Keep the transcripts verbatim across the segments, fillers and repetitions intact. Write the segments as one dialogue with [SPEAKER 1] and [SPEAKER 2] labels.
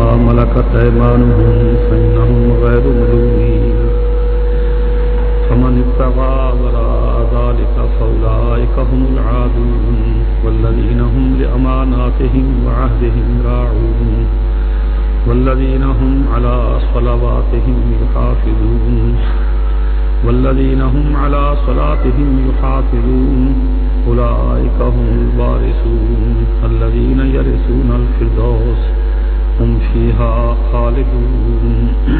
[SPEAKER 1] ملكت أيمانهم فإنهم غير ملومين فمن ابتغى وراء ذلك فأولئك هم العادون والذين هم لأماناتهم وعهدهم راعون والذين هم على صلواتهم يحافظون والذين هم على صلاتهم يحافظون أولئك هم الوارثون الذين يرثون الفردوس هم فيها خالدون.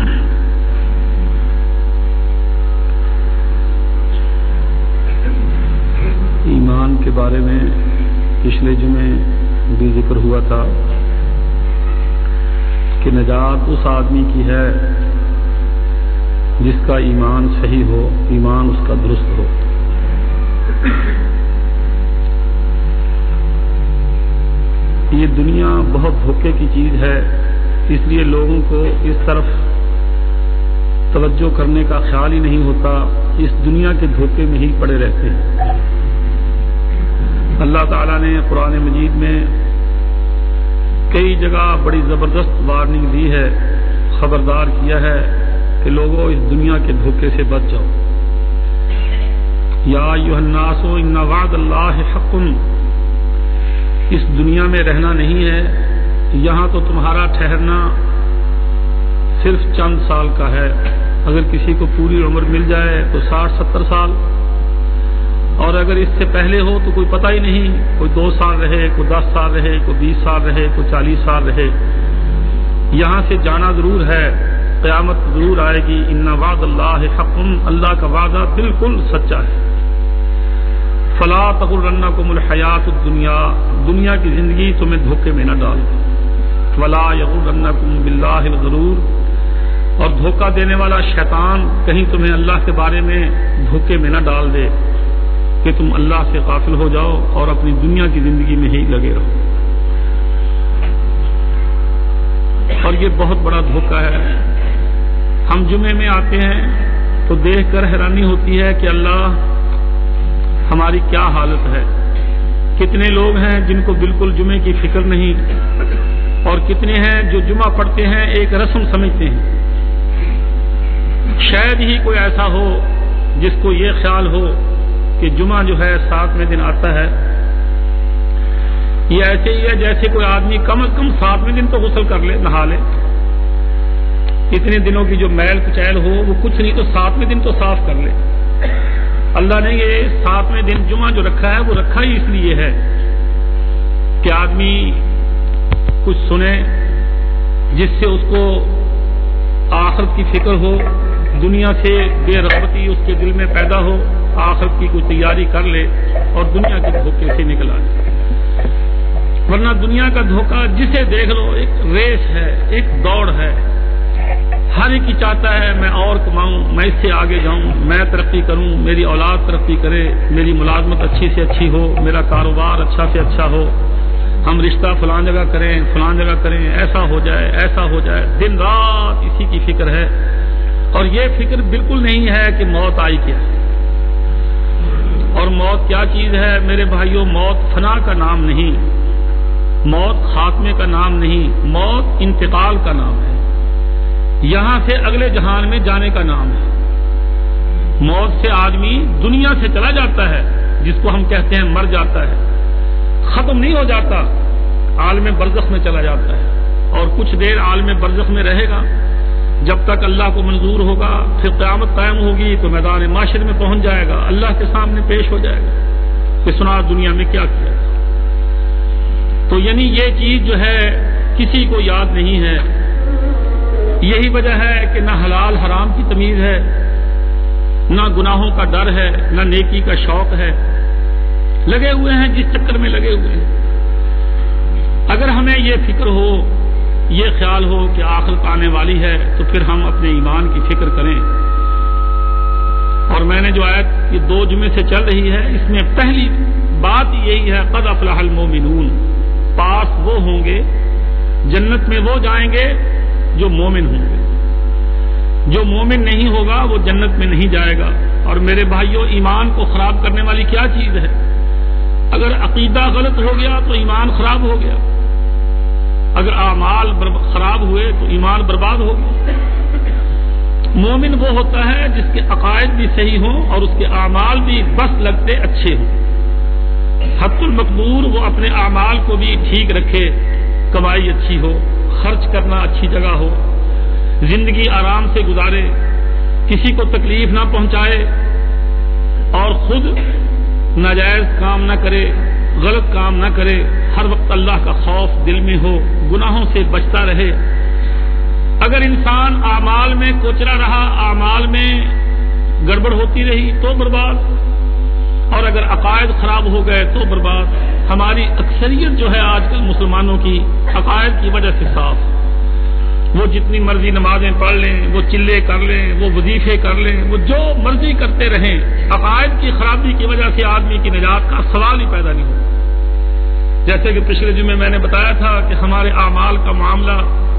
[SPEAKER 1] ایمان کے بارے میں پچھلے جمعے بھی ذکر ہوا تھا کہ نجات اس آدمی کی ہے جس کا ایمان صحیح ہو، ایمان اس کا درست ہو. یہ دنیا بہت دھوکے کی چیز ہے، اس لیے لوگوں کو اس طرف توجہ کرنے کا خیال ہی نہیں ہوتا، اس دنیا کے دھوکے میں ہی پڑے رہتے ہیں. اللہ تعالیٰ نے قرآن مجید میں کئی جگہ بڑی زبردست وارننگ دی ہے، خبردار کیا ہے کہ لوگوں اس دنیا کے دھوکے سے بچ جاؤ. یا ایھا الناس ان وعد اللہ حق، اس دنیا میں رہنا نہیں ہے، یہاں تو تمہارا ٹھہرنا صرف چند سال کا ہے. اگر کسی کو پوری عمر مل جائے تو ساٹھ ستر سال، اور اگر اس سے پہلے ہو تو کوئی پتہ ہی نہیں، کوئی دو سال رہے، کوئی دس سال رہے، کوئی بیس سال رہے، کوئی چالیس سال رہے. یہاں سے جانا ضرور ہے، قیامت ضرور آئے گی. ان وعد اللہ حق، اللہ کا وعدہ بالکل سچا ہے. فلا تغرنکم الحیات الدنیا، دنیا کی زندگی تمہیں دھوکے میں نہ ڈال. ولا یغرنکم باللہ الغرور، اور دھوکہ دینے والا شیطان کہیں تمہیں اللہ کے بارے میں دھوکے میں نہ ڈال دے کہ تم اللہ سے غافل ہو جاؤ اور اپنی دنیا کی زندگی میں ہی لگے رہو. اور یہ بہت بڑا دھوکہ ہے. ہم جمعے میں آتے ہیں تو دیکھ کر حیرانی ہوتی ہے کہ اللہ ہماری کیا حالت ہے. کتنے لوگ ہیں جن کو بالکل جمعے کی فکر نہیں، اور کتنے ہیں جو جمعہ پڑھتے ہیں ایک رسم سمجھتے ہیں. شاید ہی کوئی ایسا ہو جس کو یہ خیال ہو کہ جمعہ جو ہے ساتویں دن آتا ہے. یہ ایسے ہی ہے جیسے کوئی آدمی کم از کم ساتویں دن تو غسل کر لے، نہا لے. اتنے دنوں کی جو میل کچیل ہو وہ کچھ نہیں تو ساتویں دن تو صاف کر لے. اللہ نے یہ ساتویں دن جمعہ جو رکھا ہے وہ رکھا ہی اس لیے ہے کہ آدمی کچھ سنے جس سے اس کو آخرت کی فکر ہو، دنیا سے بے رغبتی اس کے دل میں پیدا ہو، آخرت کی کوئی تیاری کر لے اور دنیا کے دھوکے سے نکل آئے. ورنہ دنیا کا دھوکہ جسے دیکھ لو ایک ریس ہے، ایک دوڑ ہے. ہر ایک ہی چاہتا ہے میں اور کماؤں، میں اس سے آگے جاؤں، میں ترقی کروں، میری اولاد ترقی کرے، میری ملازمت اچھی سے اچھی ہو، میرا کاروبار اچھا سے اچھا ہو، ہم رشتہ فلان جگہ کریں، فلان جگہ کریں، ایسا ہو جائے، ایسا ہو جائے. دن رات اسی کی فکر ہے. اور یہ فکر بالکل نہیں ہے کہ موت آئی کیا ہے. اور موت کیا چیز ہے میرے بھائیوں؟ موت فنا کا نام نہیں، موت خاتمے کا نام نہیں، موت انتقال کا نام ہے. یہاں سے اگلے جہان میں جانے کا نام ہے. موت سے آدمی دنیا سے چلا جاتا ہے، جس کو ہم کہتے ہیں مر جاتا ہے، ختم نہیں ہو جاتا، عالم برزخ میں چلا جاتا ہے. اور کچھ دیر عالم برزخ میں رہے گا جب تک اللہ کو منظور ہوگا. پھر قیامت قائم ہوگی تو میدان معاشر میں پہنچ جائے گا، اللہ کے سامنے پیش ہو جائے گا کہ سنا دنیا میں کیا کیا. تو یعنی یہ چیز جو ہے کسی کو یاد نہیں ہے. یہی وجہ ہے کہ نہ حلال حرام کی تمیز ہے، نہ گناہوں کا ڈر ہے، نہ نیکی کا شوق ہے. لگے ہوئے ہیں جس چکر میں لگے ہوئے ہیں. اگر ہمیں یہ فکر ہو، یہ خیال ہو کہ آخرت آنے والی ہے تو پھر ہم اپنے ایمان کی فکر کریں. اور میں نے جو آیت یہ دو جمعے سے چل رہی ہے، اس میں پہلی بات یہی ہے قد افلح المومنون، پاس وہ ہوں گے، جنت میں وہ جائیں گے جو مومن ہوں گے. جو مومن نہیں ہوگا وہ جنت میں نہیں جائے گا. اور میرے بھائیوں، ایمان کو خراب کرنے والی کیا چیز ہے؟ اگر عقیدہ غلط ہو گیا تو ایمان خراب ہو گیا. اگر اعمال خراب ہوئے تو ایمان برباد ہو گیا۔ مومن وہ ہوتا ہے جس کے عقائد بھی صحیح ہوں اور اس کے اعمال بھی بس لگتے اچھے ہوں۔ حت المقدور وہ اپنے اعمال کو بھی ٹھیک رکھے، کمائی اچھی ہو، خرچ کرنا اچھی جگہ ہو، زندگی آرام سے گزارے، کسی کو تکلیف نہ پہنچائے اور خود ناجائز کام نہ کرے، غلط کام نہ کرے، ہر وقت اللہ کا خوف دل میں ہو، گناہوں سے بچتا رہے۔ اگر انسان اعمال میں کوچرا رہا، اعمال میں گڑبڑ ہوتی رہی تو برباد، اور اگر عقائد خراب ہو گئے تو برباد۔ ہماری اکثریت جو ہے آج کل مسلمانوں کی عقائد کی وجہ سے صاف، وہ جتنی مرضی نمازیں پڑھ لیں، وہ چلے کر لیں، وہ وظیفے کر لیں، وہ جو مرضی کرتے رہیں، عقائد کی خرابی کی وجہ سے آدمی کی نجات کا سوال ہی پیدا نہیں ہوتا۔ جیسے کہ پچھلے جمعے میں نے بتایا تھا کہ ہمارے اعمال کا معاملہ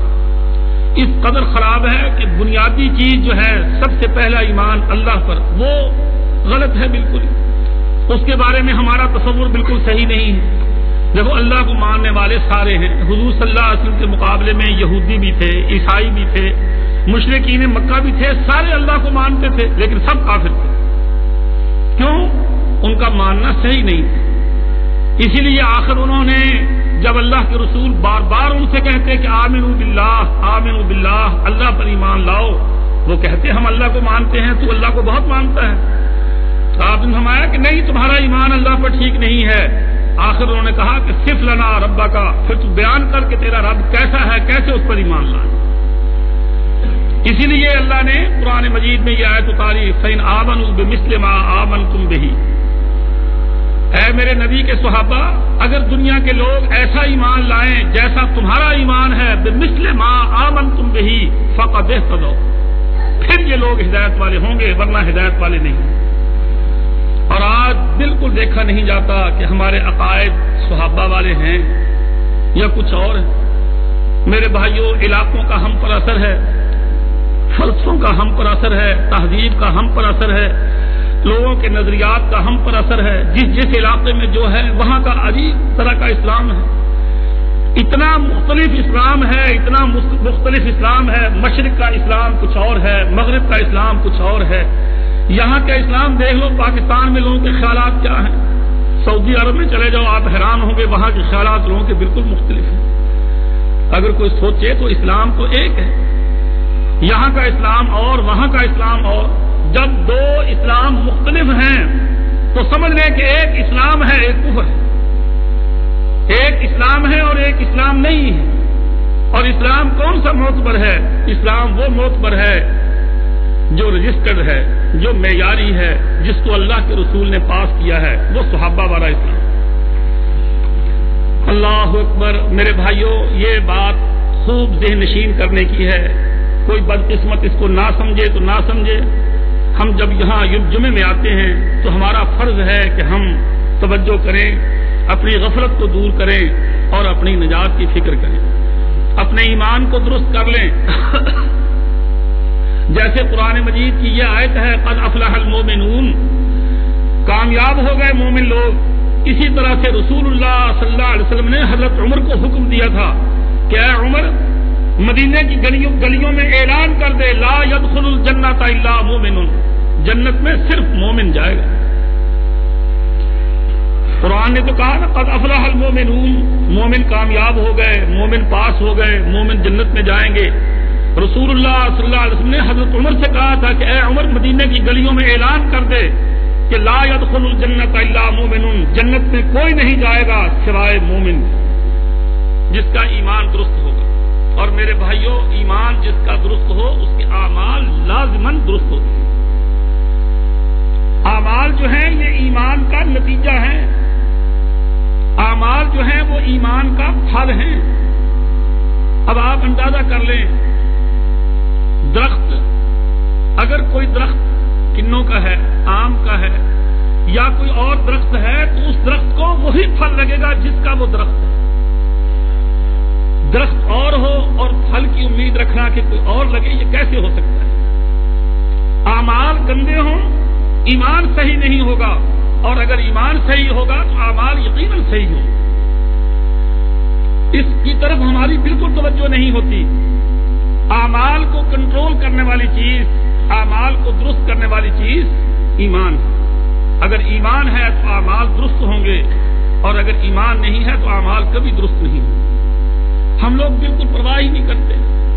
[SPEAKER 1] اس قدر خراب ہے کہ بنیادی چیز جو ہے سب سے پہلا ایمان اللہ پر، وہ غلط ہے بالکل، اس کے بارے میں ہمارا تصور بالکل صحیح نہیں ہے۔ دیکھو اللہ کو ماننے والے سارے ہیں، حضور صلی اللہ علیہ وسلم کے مقابلے میں یہودی بھی تھے، عیسائی بھی تھے، مشرکین مکہ بھی تھے، سارے اللہ کو مانتے تھے لیکن سب کافر تھے۔ کیوں؟ ان کا ماننا صحیح نہیں تھا۔ اسی لیے آخر انہوں نے جب اللہ کے رسول بار بار ان سے کہتے کہ آمنوا باللہ آمنوا باللہ، اللہ پر ایمان لاؤ، وہ کہتے ہم اللہ کو مانتے ہیں، تو اللہ کو بہت مانتا ہے۔ تو آپ نے فرمایا کہ نہیں، تمہارا ایمان اللہ پر ٹھیک نہیں ہے۔ آخر انہوں نے کہا کہ صف لنا ربا کا، پھر تو بیان کر کے تیرا رب کیسا ہے، کیسے اس پر ایمان لائے۔ اسی لیے اللہ نے قرآن مجید میں یہ آیت اتاری، فَإِنْ آمَنُوا بِمِثْلِ مَا آمَنْتُمْ بِهِ، اے میرے نبی کے صحابہ، اگر دنیا کے لوگ ایسا ایمان لائیں جیسا تمہارا ایمان ہے، بِمِثْلِ مَا آمَنْتُمْ بِهِ فَقَدْ اهْتَدَوْا، پھر یہ لوگ ہدایت والے ہوں گے، ورنہ ہدایت والے نہیں۔ اور آج بالکل دیکھا نہیں جاتا کہ ہمارے عقائد صحابہ والے ہیں یا کچھ اور ہے۔ میرے بھائیوں، علاقوں کا ہم پر اثر ہے، فلسفوں کا ہم پر اثر ہے، تہذیب کا ہم پر اثر ہے، لوگوں کے نظریات کا ہم پر اثر ہے۔ جس جس علاقے میں جو ہے وہاں کا عجیب طرح کا اسلام ہے، اتنا مختلف اسلام ہے، اتنا مختلف اسلام ہے۔ مشرق کا اسلام کچھ اور ہے، مغرب کا اسلام کچھ اور ہے۔ یہاں کا اسلام دیکھ لو، پاکستان میں لوگوں کے خیالات کیا ہیں، سعودی عرب میں چلے جاؤ آپ حیران ہوں گے، وہاں کے خیالات لوگوں کے بالکل مختلف ہیں۔ اگر کوئی سوچے تو اسلام تو ایک ہے، یہاں کا اسلام اور وہاں کا اسلام اور۔ جب دو اسلام مختلف ہیں تو سمجھ لیں کہ ایک اسلام ہے ایک کفر ہے، ایک اسلام ہے اور ایک اسلام نہیں ہے۔ اور اسلام کون سا معتبر ہے؟ اسلام وہ معتبر ہے جو رجسٹرڈ ہے، جو معیاری ہے، جس کو اللہ کے رسول نے پاس کیا ہے، وہ صحابہ والا اسلام۔ اللہ اکبر۔ میرے بھائیوں، یہ بات خوب ذہن نشین کرنے کی ہے، کوئی بدقسمت اس کو نہ سمجھے تو نہ سمجھے۔ ہم جب یہاں جمعے میں آتے ہیں تو ہمارا فرض ہے کہ ہم توجہ کریں، اپنی غفلت کو دور کریں اور اپنی نجات کی فکر کریں، اپنے ایمان کو درست کر لیں۔ جیسے قرآن مجید کی یہ آیت ہے، قد افلح المومنون، کامیاب ہو گئے مومن لوگ۔ اسی طرح سے رسول اللہ صلی اللہ علیہ وسلم نے حضرت عمر کو حکم دیا تھا کہ اے عمر، مدینے کی گلیوں گلیوں میں اعلان کر دے، لا يدخل الجنۃ الا مومن، جنت میں صرف مومن جائے گا۔ قرآن نے تو کہا نا، قد افلح المومنون، مومن کامیاب ہو گئے، مومن پاس ہو گئے، مومن جنت میں جائیں گے۔ رسول اللہ صلی اللہ علیہ وسلم نے حضرت عمر سے کہا تھا کہ اے عمر، مدینے کی گلیوں میں اعلان کر دے کہ لا يدخل الجنۃ الا مومن، جنت میں کوئی نہیں جائے گا سوائے مومن جس کا ایمان درست ہوگا۔ اور میرے بھائیوں، ایمان جس کا درست ہو اس کے اعمال لازماً درست ہوتے ہیں۔ اعمال جو ہیں یہ ایمان کا نتیجہ ہیں، اعمال جو ہیں وہ ایمان کا پھل ہیں۔ اب آپ اندازہ کر لیں، درخت، اگر کوئی درخت کنوں کا ہے، آم کا ہے یا کوئی اور درخت ہے، تو اس درخت کو وہی پھل لگے گا جس کا وہ درخت ہے۔ درخت اور ہو اور پھل کی امید رکھنا کہ کوئی اور لگے، یہ کیسے ہو سکتا ہے؟ اعمال گندے ہوں، ایمان صحیح نہیں ہوگا، اور اگر ایمان صحیح ہوگا تو اعمال یقیناً صحیح ہوں۔ اس کی طرف ہماری بالکل توجہ نہیں ہوتی. اعمال کو کنٹرول کرنے والی چیز، اعمال کو درست کرنے والی چیز ایمان ہے. اگر ایمان ہے تو اعمال درست ہوں گے، اور اگر ایمان نہیں ہے تو اعمال کبھی درست نہیں ہوں. ہم لوگ بالکل پرواہ ہی نہیں کرتے.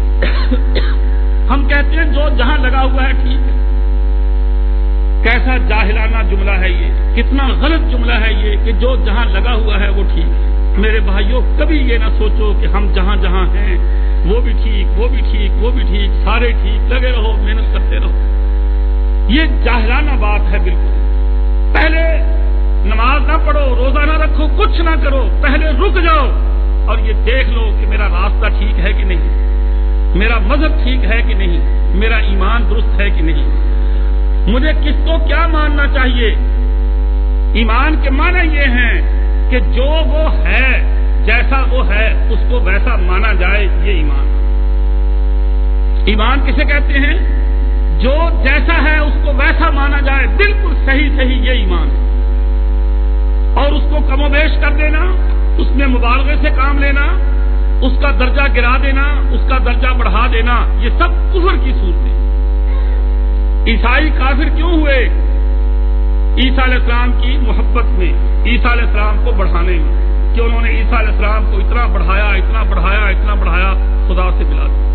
[SPEAKER 1] ہم کہتے ہیں جو جہاں لگا ہوا ہے ٹھیک ہے. کیسا جاہلانہ جملہ ہے یہ، کتنا غلط جملہ ہے یہ کہ جو جہاں لگا ہوا ہے وہ ٹھیک ہے. میرے بھائیوں، کبھی یہ نہ سوچو کہ ہم جہاں جہاں ہیں وہ بھی ٹھیک، وہ بھی ٹھیک، وہ بھی ٹھیک، سارے ٹھیک. لگے رہو، محنت کرتے رہو. یہ جاہلانہ بات ہے بالکل. پہلے نماز نہ پڑھو، روزہ نہ رکھو، کچھ نہ کرو، پہلے رک جاؤ اور یہ دیکھ لو کہ میرا راستہ ٹھیک ہے کہ نہیں، میرا مذہب ٹھیک ہے کہ نہیں، میرا ایمان درست ہے کہ نہیں، مجھے کس کو کیا ماننا چاہیے. ایمان کے معنی یہ ہیں کہ جو وہ ہے، جیسا وہ ہے اس کو ویسا مانا جائے. یہ ایمان. ایمان کسے کہتے ہیں؟ جو جیسا ہے اس کو ویسا مانا جائے، بالکل صحیح صحیح، یہ ایمان ہے. اور اس کو کم و بیش کر دینا، اس میں مبالغے سے کام لینا، اس کا درجہ گرا دینا، اس کا درجہ بڑھا دینا، یہ سب کفر کی صورتیں. عیسائی کافر کیوں ہوئے؟ عیسیٰ علیہ السلام کی محبت میں، عیسیٰ علیہ السلام کو بڑھانے میں، کہ انہوں نے عیسیٰ علیہ السلام کو اتنا بڑھایا اتنا بڑھایا اتنا بڑھایا، خدا سے ملا دیا.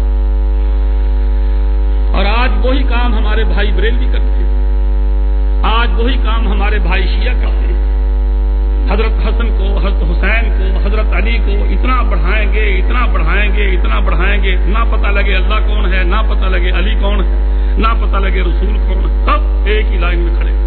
[SPEAKER 1] اور آج وہی کام ہمارے بھائی بریلوی کرتے ہیں، آج وہی کام ہمارے بھائی شیعہ کرتے ہیں. حضرت حسن کو، حضرت حسین کو، حضرت علی کو اتنا بڑھائیں گے اتنا بڑھائیں گے اتنا بڑھائیں گے، نہ پتہ لگے اللہ کون ہے، نہ پتہ لگے علی کون ہے، نہ پتہ لگے رسول کون ہے. سب ایک ہی لائن میں کھڑے.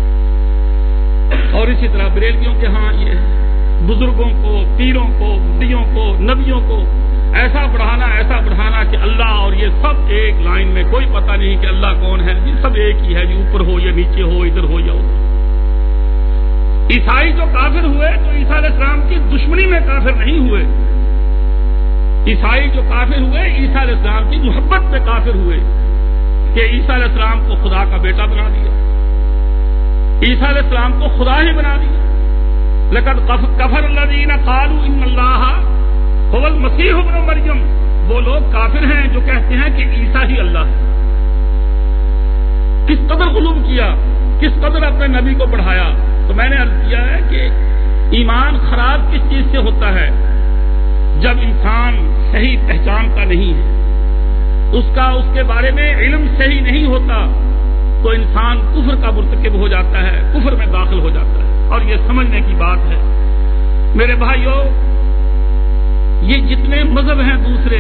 [SPEAKER 1] اور اسی طرح بریلویوں کے ہاں یہ بزرگوں کو، پیروں کو، ولیوں کو، نبیوں کو ایسا بڑھانا ایسا بڑھانا کہ اللہ اور یہ سب ایک لائن میں، کوئی پتہ نہیں کہ اللہ کون ہے. یہ سب ایک ہی ہے، جو اوپر ہو یا نیچے ہو، ادھر ہو یا ادھر. عیسائی جو کافر ہوئے تو عیسیٰ علیہ السلام کی دشمنی میں کافر نہیں ہوئے. عیسائی جو کافر ہوئے عیسیٰ علیہ السلام کی محبت میں کافر ہوئے کہ عیسیٰ علیہ السلام کو خدا کا بیٹا بنا دیا، عیسیٰ علیہ السلام کو خدا ہی بنا دیا. لقد کفر الذین قالوا ان اللہ هو المسیح ابن مریم. وہ لوگ کافر ہیں جو کہتے ہیں کہ عیسیٰ ہی اللہ ہے. کس قدر غلو کیا، کس قدر اپنے نبی کو بڑھایا. تو میں نے عرض کیا ہے کہ ایمان خراب کس چیز سے ہوتا ہے؟ جب انسان صحیح پہچانتا نہیں ہے، اس کا اس کے بارے میں علم صحیح نہیں ہوتا، تو انسان کفر کا مرتکب ہو جاتا ہے، کفر میں داخل ہو جاتا ہے. اور یہ سمجھنے کی بات ہے میرے بھائیوں. یہ جتنے مذہب ہیں دوسرے،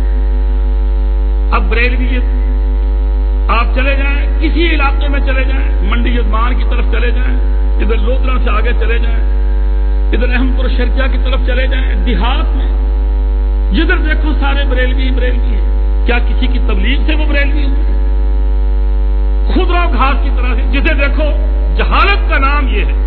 [SPEAKER 1] اب بریلویت، آپ چلے جائیں کسی علاقے میں چلے جائیں، منڈی یزمان کی طرف چلے جائیں، ادھر لودرا سے آگے چلے جائیں، ادھر احمد پور شرکیہ کی طرف چلے جائیں، دیہات میں جدھر دیکھو سارے بریلوی بریلوی ہیں. کیا کسی کی تبلیغ سے وہ بریلوی ہوئے؟ خضرا گھاس کی طرح سے جسے دیکھو. جہالت کا نام یہ ہے.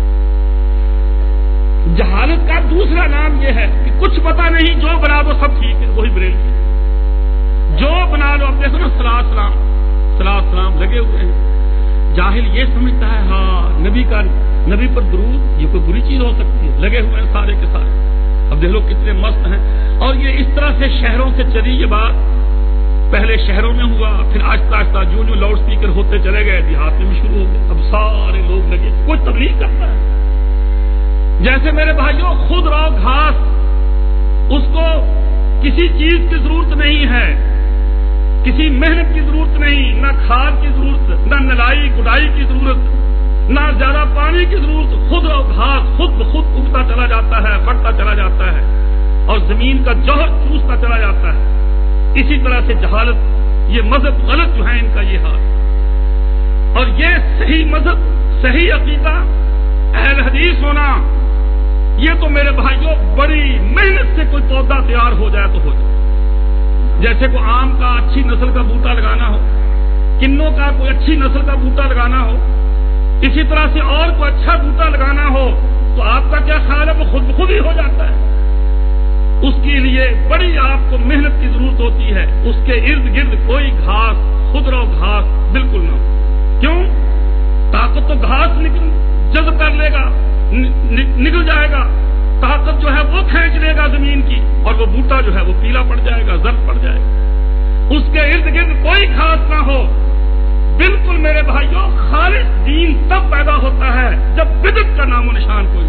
[SPEAKER 1] جہالت کا دوسرا نام یہ ہے کہ کچھ پتا نہیں، جو بنا دو سب ٹھیک ہے، وہی بریلوی. جو بنا لو، اب دیکھو نا صلاۃ سلام صلاۃ سلام لگے ہوئے ہیں. جاہل یہ سمجھتا ہے ہاں نبی کا نبی پر درود یہ کوئی بری چیز ہو سکتی ہے، لگے ہوئے ہیں سارے کے سارے. اب دیکھ لو کتنے مست ہیں. اور یہ اس طرح سے شہروں سے چلی یہ بات. پہلے شہروں میں ہوا، پھر آہستہ آہستہ جو جو لاؤڈ اسپیکر ہوتے چلے گئے دیہات میں بھی شروع ہو گئے. اب سارے لوگ لگے، کوئی تبلیغ کرتا ہے. جیسے میرے بھائیوں خود رو گھاس، اس کو کسی چیز کی ضرورت نہیں ہے، کسی محنت کی ضرورت نہیں، نہ کھاد کی ضرورت، نہ نلائی گڈائی کی ضرورت، نہ زیادہ پانی کی ضرورت. خود رو گھاس خود بخود اگتا چلا جاتا ہے، بڑھتا چلا جاتا ہے، اور زمین کا جوہر چوستا چلا جاتا ہے. اسی طرح سے جہالت، یہ مذہب غلط جو ہے ان کا یہ حال. اور یہ صحیح مذہب، صحیح عقیدہ، اہل حدیث ہونا، یہ تو میرے بھائیوں بڑی محنت سے کوئی پودا تیار ہو جائے تو ہو جائے. جیسے کوئی آم کا اچھی نسل کا بوٹا لگانا ہو، کنوں کا کوئی اچھی نسل کا بوٹا لگانا ہو، اسی طرح سے اور کوئی اچھا بوٹا لگانا ہو تو آپ کا کیا خیال ہے؟ وہ خود بخود ہی ہو جاتا ہے. اس کے لیے بڑی آپ کو محنت کی ضرورت ہوتی ہے. اس کے ارد گرد کوئی گھاس، خضرا گھاس بالکل نہ ہو. کیوں؟ طاقت تو گھاس نکل جذب کر لے گا، نکل جائے گا. طاقت جو ہے وہ کھینچ لے گا زمین کی، اور وہ بوٹا جو ہے وہ پیلا پڑ جائے گا، زرد پڑ جائے گا، اس کے ارد گرد کوئی گھاس نہ ہو۔ بالکل میرے بھائیوں، خالص دین تب پیدا ہوتا ہے جب بدعت کا نام و نشان کوئی،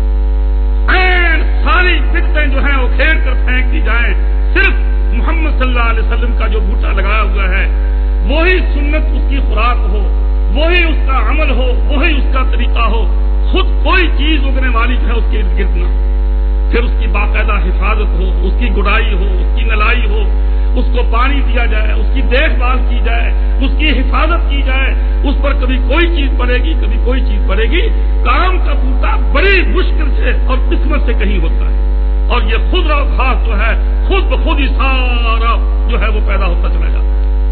[SPEAKER 1] این ساری بدعتیں جو ہیں وہ کھیڑ کر پھینک دی جائیں، صرف محمد صلی اللہ علیہ وسلم کا جو بوٹا لگایا ہوا ہے وہی سنت اس کی خوراک ہو، وہی اس کا عمل ہو، وہی اس کا طریقہ ہو، خود کوئی چیز اگنے والی جو ہے اس کے ارد گرد نہ، پھر اس کی باقاعدہ حفاظت ہو، اس کی گڑائی ہو، اس کی نلائی ہو، اس کو پانی دیا جائے، اس کی دیکھ بھال کی جائے، اس کی حفاظت کی جائے، اس پر کبھی کوئی چیز پڑے گی، کبھی کوئی چیز پڑے گی۔ کام کا بوٹا بڑی مشکل سے اور قسمت سے کہیں ہوتا ہے، اور یہ خود رو گھاس جو ہے خود بخود ہی سارا جو ہے وہ پیدا ہوتا چلا جاتا ہے۔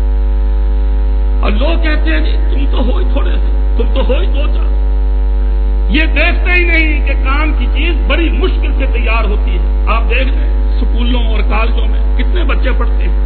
[SPEAKER 1] اور لوگ کہتے ہیں جی تم تو ہو ہی تھوڑے سے، تم تو ہو ہی دو چار، یہ دیکھتے ہی نہیں کہ کام کی چیز بڑی مشکل سے تیار ہوتی ہے۔ آپ دیکھ لیں سکولوں اور کالجوں میں کتنے بچے پڑھتے ہیں،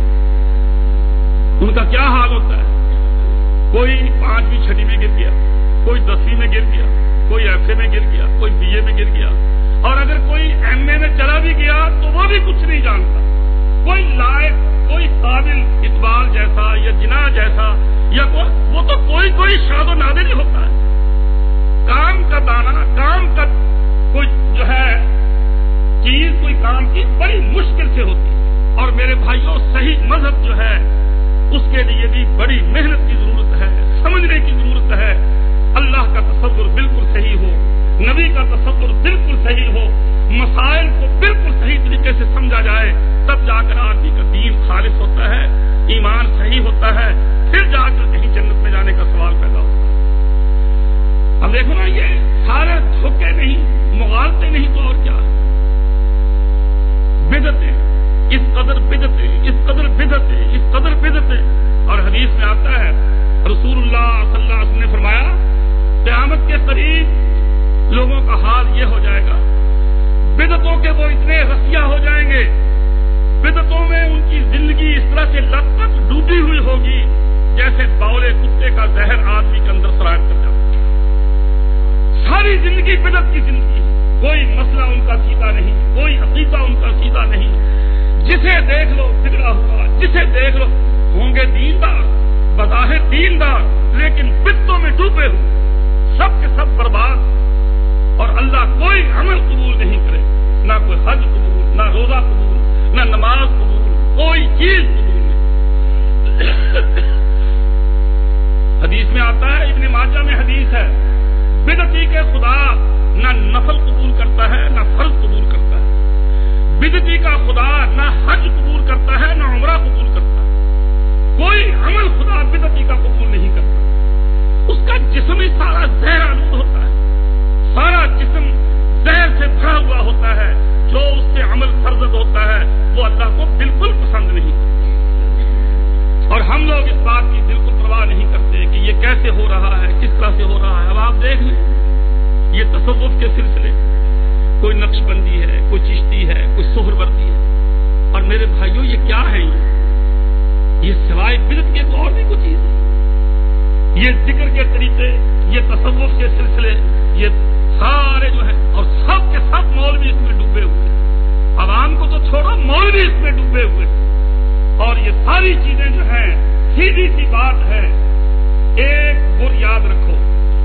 [SPEAKER 1] ان کا کیا حال ہوتا ہے؟ کوئی پانچویں چھٹی میں گر گیا، کوئی دسویں میں گر گیا، کوئی ایف اے میں گر گیا، کوئی بی اے میں گر گیا، اور اگر کوئی ایم اے میں چلا بھی گیا تو وہ بھی کچھ نہیں جانتا۔ کوئی لائق، کوئی قابل اقبال جیسا یا جناح جیسا یا کوئی، وہ تو کوئی کوئی شاد و نادر ہی ہوتا ہے۔ کام کا دانا، کام کا کوئی جو ہے چیز، کوئی کام کی بڑی مشکل سے ہوتی ہے، اور میرے بھائیوں صحیح مذہب جو ہے اس کے لیے بھی بڑی محنت کی ضرورت ہے، سمجھنے کی ضرورت ہے۔ اللہ کا تصور بالکل صحیح ہو، نبی کا تصور بالکل صحیح ہو، مسائل کو بالکل صحیح طریقے سے سمجھا جائے، تب جا کر آدمی کا دین خالص ہوتا ہے، ایمان صحیح ہوتا ہے، پھر جا کر کہیں جنت میں جانے کا سوال پیدا ہوتا ہے۔ اب دیکھو نا، یہ سارے دھوکے نہیں، مغالطے نہیں تو اور کیا ہے؟ بدعتیں، اس قدر بدعتیں، اس قدر بدعتیں، اس قدر بدعتیں، اور حدیث میں آتا ہے رسول اللہ صلی اللہ علیہ وسلم نے فرمایا قیامت کے قریب لوگوں کا حال یہ ہو جائے گا، بدعتوں کے وہ اتنے رسیا ہو جائیں گے، بدعتوں میں ان کی زندگی اس طرح سے لت پت ڈوبی ہوئی ہوگی جیسے بولے کتے کا زہر آدمی کے اندر سرایت کر جاتا ہے۔ ساری زندگی بدعت کی زندگی، کوئی مسئلہ ان کا سیدھا نہیں، کوئی عقیدہ ان کا سیدھا نہیں، جسے دیکھ لو بگڑا ہوا، جسے دیکھ لو ہوں گے دیندار، بظاہر دیندار لیکن بدعتوں میں ڈوبے ہوئے، سب کے سب برباد، اور اللہ کوئی عمل قبول نہیں کرے، نہ کوئی حج قبول، نہ روزہ قبول، نہ نماز قبول، کوئی چیز قبول نہیں۔ حدیث میں آتا ہے، ابن ماجہ میں حدیث ہے، بدعتی کے خدا نہ نفل قبول کرتا ہے نہ فرض قبول کرتا ہے، بدعتی کا خدا نہ حج قبول کرتا ہے نہ عمرہ قبول کرتا ہے، کوئی عمل خدا بدعتی کا قبول نہیں کرتا۔ اس کا جسم ہی سارا زہر آلود ہوتا ہے، سارا جسم زہر سے بھرا ہوا ہوتا ہے، جو اس سے عمل فرض ہوتا ہے وہ اللہ کو بالکل پسند نہیں کرتا، اور ہم لوگ اس بات کی بالکل پرواہ نہیں کرتے کہ یہ کیسے ہو رہا ہے، کس طرح سے ہو رہا ہے۔ اب آپ دیکھ لیں یہ تصوف کے سلسلے، کوئی نقش بندی ہے، کوئی چشتی ہے، کوئی سہر وردی ہے، اور میرے بھائیوں یہ کیا ہے؟ یہ سوائے بدعت کے تو اور بھی کوئی چیز ہے۔ یہ ذکر کے طریقے، یہ تصوف کے سلسلے، یہ سارے جو ہیں، اور سب کے سب مولوی اس میں ڈوبے ہوئے ہیں، عوام کو تو چھوڑو، مولوی اس میں ڈوبے ہوئے ہیں، اور یہ ساری چیزیں جو ہیں سیدھی سی بات ہے، ایک گر یاد رکھو،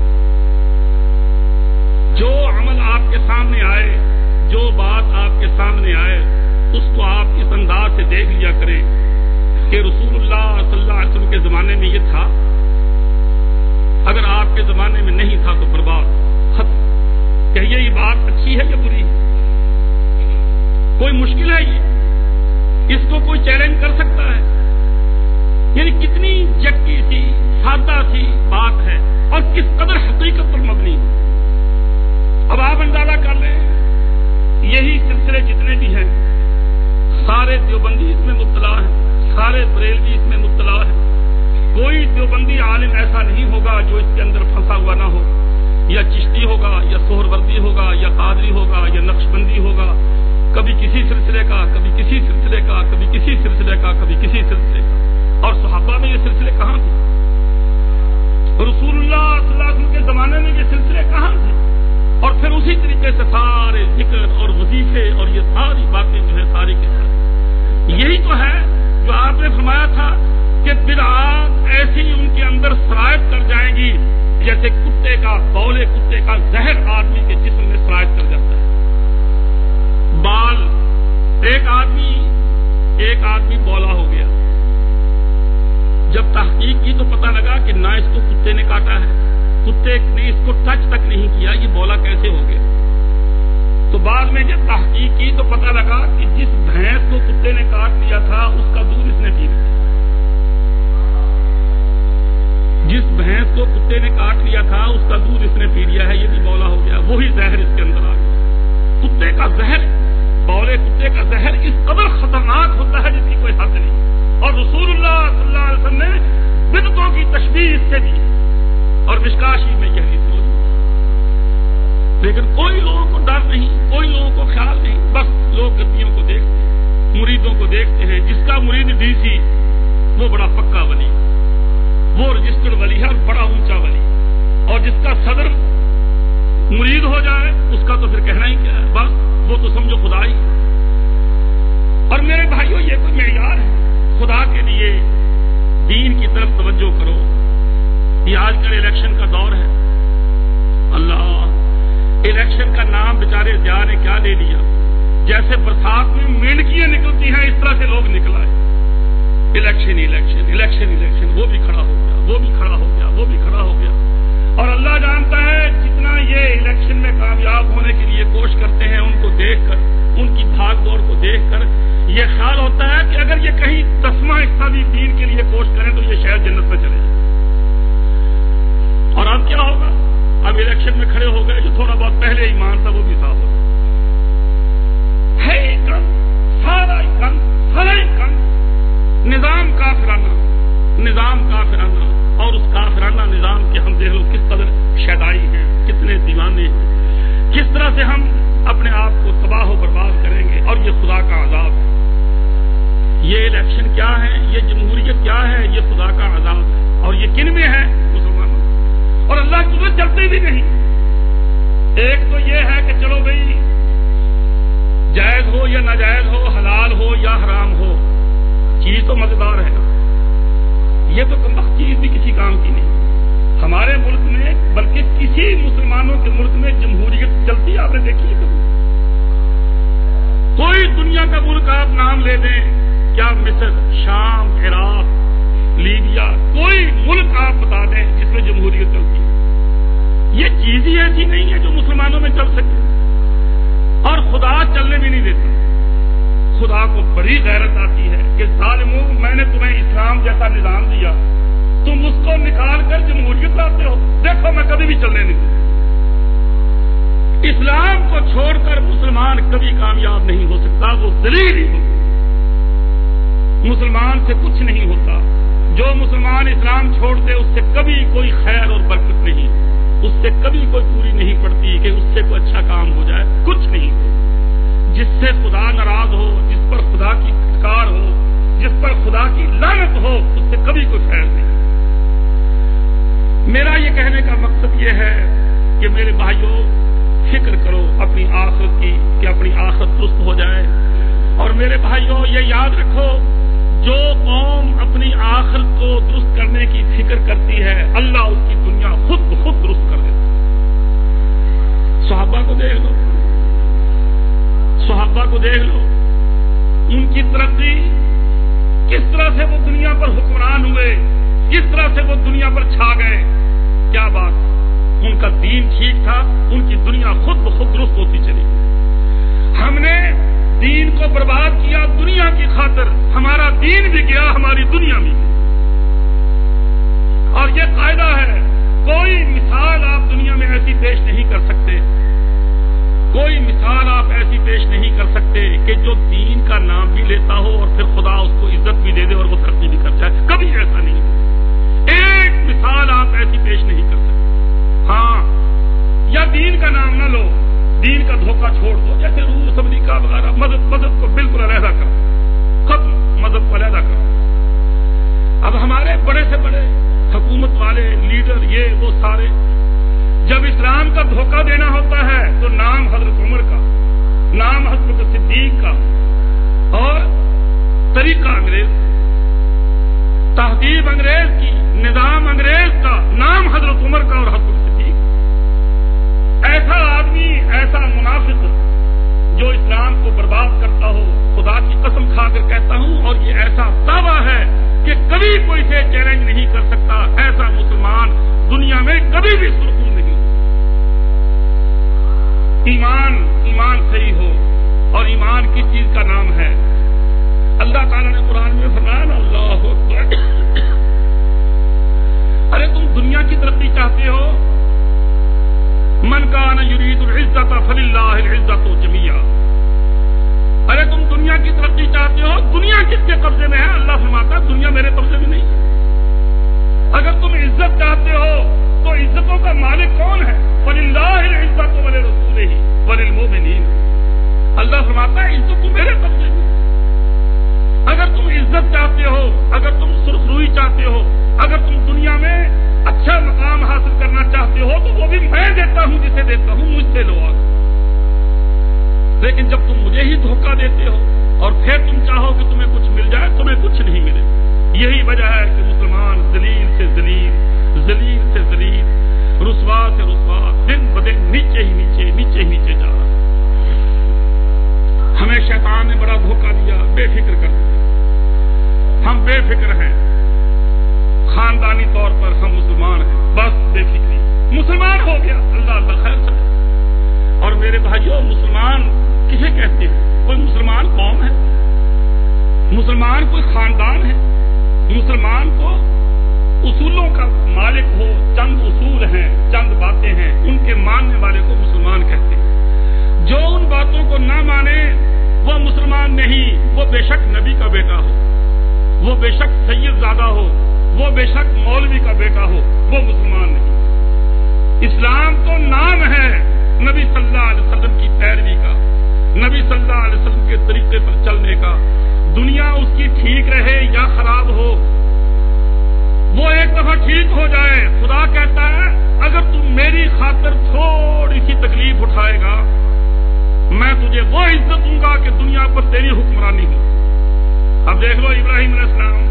[SPEAKER 1] جو عمل آپ کے سامنے آئے، جو بات آپ کے سامنے آئے، اس کو آپ اس انداز سے دیکھ لیا کریں کہ رسول اللہ صلی اللہ علیہ وسلم کے زمانے میں یہ تھا، اگر آپ کے زمانے میں نہیں تھا تو برباد، ختم۔ کہیے یہ بات اچھی ہے یا بری ہے؟ کوئی مشکل ہے یہ؟ اس کو کوئی چیلنج کر سکتا ہے؟ یعنی کتنی جکی سی، سادہ سی بات ہے، اور کس قدر حقیقت پر مبنی۔ اب آپ اندازہ کر لیں، یہی سلسلے جتنے بھی ہیں سارے دیوبندی اس میں مبتلا ہیں، سارے بریلوی اس میں مبتلا ہیں، کوئی دیوبندی عالم ایسا نہیں ہوگا جو اس کے اندر پھنسا ہوا نہ ہو، یا چشتی ہوگا، یا سہر وردی ہوگا، یا قادری ہوگا، یا نقش بندی ہوگا، کبھی کسی سلسلے کا، کبھی کسی سلسلے کا، کبھی کسی سلسلے کا، کبھی کسی سلسلے کا۔ اور صحابہ میں یہ سلسلے کہاں تھے؟ رسول اللہ صلی اللہ علیہ وسلم کے زمانے میں یہ سلسلے کہاں تھے؟ اور پھر اسی طریقے سے سارے ذکر اور وظیفے اور یہ ساری باتیں جو ہے ساری کے ساتھ یہی تو ہے جو آپ نے فرمایا تھا کہ بدعات ایسی ان کے اندر سرایت کر جائیں گی جیسے کتے کا بولے کتے کا زہر آدمی کے جسم میں سرایت کر جاتا ہے. بال ایک آدمی ایک آدمی بولا ہو گیا. جب تحقیق کی تو پتہ لگا کہ نہ اس کو کتے نے کاٹا ہے, کتے نے اس کو ٹچ تک نہیں کیا, یہ بولا کیسے ہو گیا. تو بعد میں جب تحقیق کی تو پتہ لگا کہ جس بھینس کو کتے نے کاٹ لیا تھا اس کا دودھ اس نے پی لیا. جس بھینس کو کتے نے کاٹ لیا تھا اس کا دودھ اس نے پی لیا ہے, یہ بھی بولا ہو گیا. وہی زہر اس کے اندر آ گیا. کتے کا زہر, بولے کتے کا زہر اس قدر خطرناک ہوتا ہے جس کی کوئی حد نہیں. اور رسول اللہ صلی اللہ علیہ وسلم نے بدعتوں کی تشبیہ اس سے دی اور مشکاشی میں یہ حدیث موجود. لیکن کوئی لوگوں کو ڈر نہیں, کوئی لوگوں کو خیال نہیں. بس لوگ گدیوں کو دیکھتے ہیں, مریدوں کو دیکھتے ہیں. جس کا مرید ڈی سی وہ بڑا پکا ولی, وہ رجسٹرڈ ولی ہے اور بڑا اونچا ولی. اور جس کا صدر مرید ہو جائے اس کا تو پھر کہنا ہی کیا ہے, بس وہ تو سمجھو خدا ہی. اور میرے بھائیوں یہ کوئی معیار ہے. خدا کے لیے دین کی طرف توجہ کرو. یہ آج کل الیکشن کا دور ہے. اللہ, الیکشن کا نام بیچارے ضیاء نے کیا لے لیا. جیسے برسات میں مینڈکیاں نکلتی ہیں اس طرح سے لوگ نکل آئے. الیکشن الیکشن الیکشن الیکشن وہ بھی کھڑا ہو گیا, وہ بھی کھڑا ہو گیا, وہ بھی کھڑا ہو گیا. اور اللہ جانتا ہے جتنا یہ الیکشن میں کامیاب ہونے کے لیے کوشش کرتے ہیں ان کو دیکھ کر, ان کی بھاگ دوڑ کو دیکھ کر یہ خیال ہوتا ہے کہ اگر یہ کہیں دسواں حصہ بھی دین کے لیے کوشش کریں تو یہ شاید جنت میں چلے جائیں. اور اب کیا ہوگا, اب الیکشن میں کھڑے ہو گئے جو تھوڑا بہت پہلے ایمان تھا وہ بھی صاف ہو ہے. سارا سارا نظام کافرانہ, نظام کافرانہ. اور اس کافرانہ نظام کے ہم دیکھ لو کس قدر شیدائی ہیں, کتنے دیوانے ہیں, کس طرح سے ہم اپنے آپ کو تباہ و برباد کریں گے. اور یہ خدا کا عذاب ہے. یہ الیکشن کیا ہے, یہ جمہوریت کیا ہے, یہ خدا کا عذاب ہے. اور یہ کن میں ہے, مسلمانوں. اور اللہ کی طرف چلتے بھی نہیں. ایک تو یہ ہے کہ چلو بھائی جائز ہو یا ناجائز ہو, حلال ہو یا حرام ہو, چیز تو مزیدار ہے نا. یہ تو کم وقت چیز بھی کسی کام کی نہیں. ہمارے ملک میں بلکہ کسی مسلمانوں کے ملک میں جمہوریت چلتی آپ نے دیکھی ہے. کوئی دنیا کا ملک آپ نام لے دیں, کیا مصر, شام, عراق, لیبیا, کوئی ملک آپ بتا دیں جس میں جمہوریت چلتی ہے. یہ چیز ہی ایسی نہیں ہے جو مسلمانوں میں چل سکے. اور خدا چلنے بھی نہیں دیتا. خدا کو بڑی غیرت آتی ہے کہ ظالموں, میں نے تمہیں اسلام جیسا نظام دیا, تم اس کو نکال کر جمہوریت لاتے ہو. دیکھو میں کبھی بھی چلنے نہیں دوں. اسلام کو چھوڑ کر مسلمان کبھی کامیاب نہیں ہو سکتا, وہ ذلیل ہی ہو. مسلمان سے کچھ نہیں ہوتا. جو مسلمان اسلام چھوڑتے اس سے کبھی کوئی خیر اور برکت نہیں, اس سے کبھی کوئی پوری نہیں پڑتی کہ اس سے کوئی اچھا کام ہو جائے, کچھ نہیں. جس سے خدا ناراض ہو, جس پر خدا کی پھٹکار ہو, جس پر خدا کی لعنت ہو, اس سے کبھی کوئی خیر نہیں. میرا یہ کہنے کا مقصد یہ ہے کہ میرے بھائیوں فکر کرو اپنی آخرت کی کہ اپنی آخرت درست ہو جائے. اور میرے بھائیوں یہ یاد رکھو, جو قوم اپنی آخرت کو درست کرنے کی فکر کرتی ہے اللہ اس کی دنیا خود بخود درست کر دیتا. صحابہ کو دیکھ لو, صحابہ کو دیکھ لو, ان کی ترقی کس طرح سے وہ دنیا پر حکمران ہوئے, کس طرح سے وہ دنیا پر چھا گئے. کیا بات, ان کا دین ٹھیک تھا, ان کی دنیا خود بخود درست ہوتی چلی. ہم نے دین کو برباد کیا دنیا کی خاطر, ہمارا دین بھی گیا, ہماری دنیا بھی گئی. اور یہ قاعدہ ہے, کوئی مثال آپ دنیا میں ایسی پیش نہیں کر سکتے, کوئی مثال آپ ایسی پیش نہیں کر سکتے کہ جو دین کا نام بھی لیتا ہو اور پھر خدا اس کو عزت بھی دے دے اور وہ ترقی بھی کر جائے. کبھی ایسا نہیں. ایک مثال آپ ایسی پیش نہیں کر سکتے. ہاں, یا دین کا نام نہ لو, دین کا دھوکہ چھوڑ دو, جیسے روس, امریکہ وغیرہ, مذہب مذہب کو بالکل علیحدہ کرو, ختم, مذہب کو علیحدہ کرو. اب ہمارے بڑے سے بڑے حکومت والے لیڈر یہ وہ سارے
[SPEAKER 2] جب اسلام کا دھوکہ دینا ہوتا ہے تو نام حضرت عمر کا، نام حضرت صدیق کا، اور طریقہ انگریز، تہذیب انگریز کی، نظام انگریز کا، نام حضرت عمر کا اور حضرت صدیق۔ ایسا آدمی، ایسا منافق جو اسلام کو برباد کرتا ہو، خدا کی قسم کھا کر کہتا ہوں، اور یہ ایسا دعویٰ ہے کہ کبھی کوئی اسے چیلنج نہیں کر سکتا، ایسا مسلمان دنیا میں کبھی بھی سرخرو نہیں۔ ایمان ایمان صحیح ہو، اور ایمان کس چیز کا نام ہے؟ اللہ تعالیٰ نے قرآن میں فرمایا اللہ اکبر، ارے تم دنیا کی ترقی چاہتے ہو؟ من کان یرید العزت فللہ العزت جمیعا، ارے تم دنیا کی ترقی چاہتے ہو؟ دنیا کس کے قبضے میں ہے؟ اللہ فرماتا ہے دنیا میرے قبضے میں نہیں ہے۔ اگر تم عزت چاہتے ہو تو عزتوں کا مالک کون ہے؟ فللہ العزت ولرسولہ وللمؤمنین، اللہ فرماتا ہے عزت تو میرے قبضے میں۔ اگر تم عزت چاہتے ہو، اگر تم سرخروئی چاہتے ہو، اگر تم دنیا میں اچھا مقام حاصل کرنا چاہتے ہو تو وہ بھی میں دیتا ہوں، جسے دیتا ہوں مجھ سے لو آ۔ لیکن جب تم مجھے ہی دھوکہ دیتے ہو اور پھر تم چاہو کہ تمہیں کچھ مل جائے، تمہیں کچھ نہیں ملے۔ یہی وجہ ہے کہ مسلمان ذلیل سے ذلیل، ذلیل سے ذلیل، رسوا سے رسوا، دن بدن نیچے ہی نیچے نیچے ہی نیچے جا رہا ہے۔ ہمیں شیطان نے بڑا دھوکہ دیا، بے فکر کر دیا، ہم بے فکر ہیں، خاندانی طور پر ہم مسلمان ہیں، بس بے فکری، مسلمان ہو گیا، اللہ اللہ خیر سمجھ۔ اور میرے بھائیوں، مسلمان کسے کہتے ہیں؟ کوئی مسلمان قوم ہے، مسلمان کوئی خاندان ہے، مسلمان کو اصولوں کا مالک ہو، چند اصول ہیں، چند باتیں ہیں، ان کے ماننے والے کو مسلمان کہتے ہیں۔ جو ان باتوں کو نہ مانے وہ مسلمان نہیں، وہ بے شک نبی کا بیٹا ہو، وہ بے شک سید زادہ ہو، وہ بے شک مولوی کا بیٹا ہو، وہ مسلمان نہیں۔ اسلام تو نام ہے نبی صلی اللہ علیہ وسلم کی پیروی کا، نبی صلی اللہ علیہ وسلم کے طریقے پر چلنے کا۔ دنیا اس کی ٹھیک رہے یا خراب ہو، وہ ایک دفعہ ٹھیک ہو جائے، خدا کہتا ہے اگر تم میری خاطر تھوڑی سی تکلیف اٹھائے گا، میں تجھے وہ عزت دوں گا کہ دنیا پر تیری حکمرانی ہو۔ اب دیکھ لو ابراہیم علیہ السلام،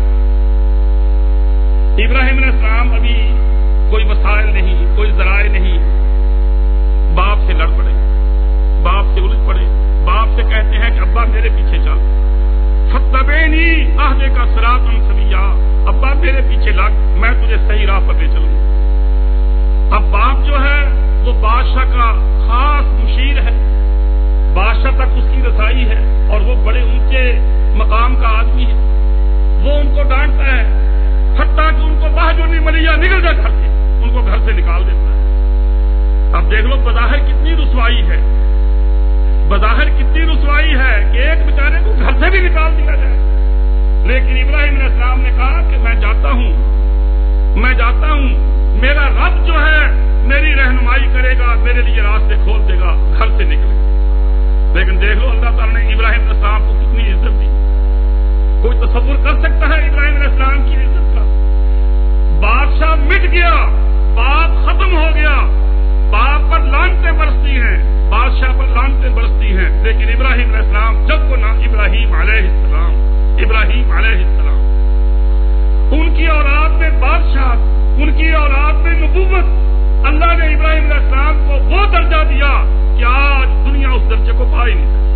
[SPEAKER 2] ابراہیم علیہ السلام ابھی کوئی وسائل نہیں، کوئی ذرائع نہیں، باپ سے لڑ پڑے، باپ سے الجھ پڑے، باپ سے کہتے ہیں کہ ابا میرے پیچھے چل، فتبعنی اہدک صراطا سویا، ابا میرے پیچھے لگ، میں تجھے صحیح راہ پر لے چلوں گا۔ اب باپ جو ہے وہ بادشاہ کا خاص مشیر ہے، بادشاہ تک اس کی رسائی ہے، اور وہ بڑے اونچے مقام کا آدمی ہے، وہ ان کو ڈانٹتا ہے، حتیٰ کہ ان کو باہر نہیں ملی یا نکل جا گھر سے، ان کو گھر سے نکال دیتا ہے۔ اب دیکھ لو بظاہر کتنی رسوائی ہے، بظاہر کتنی رسوائی ہے کہ ایک بیچارے کو گھر سے بھی نکال دیا جائے۔ لیکن ابراہیم علیہ السلام نے کہا کہ میں جاتا ہوں، میں جاتا ہوں، میرا رب جو ہے میری رہنمائی کرے گا، میرے لیے راستے کھول دے گا، گھر سے نکلے گا۔ لیکن دیکھ لو اللہ تعالیٰ نے ابراہیم علیہ السلام کو کتنی عزت دی۔ کوئی تصور کر سکتا ہے ابراہیم علیہ السلام کی عزت کا؟ بادشاہ مٹ گیا، باپ ختم ہو گیا، باپ پر لعنتیں برستی ہیں، بادشاہ پر لعنتیں برستی ہیں، لیکن ابراہیم علیہ السلام جب کو نا ابراہیم علیہ السلام، ابراہیم علیہ السلام، ان کی اولاد میں بادشاہ، ان کی اولاد میں نبوت، اللہ نے ابراہیم علیہ السلام کو وہ درجہ دیا کہ آج دنیا اس درجے کو پا ہی نہیں سکتی۔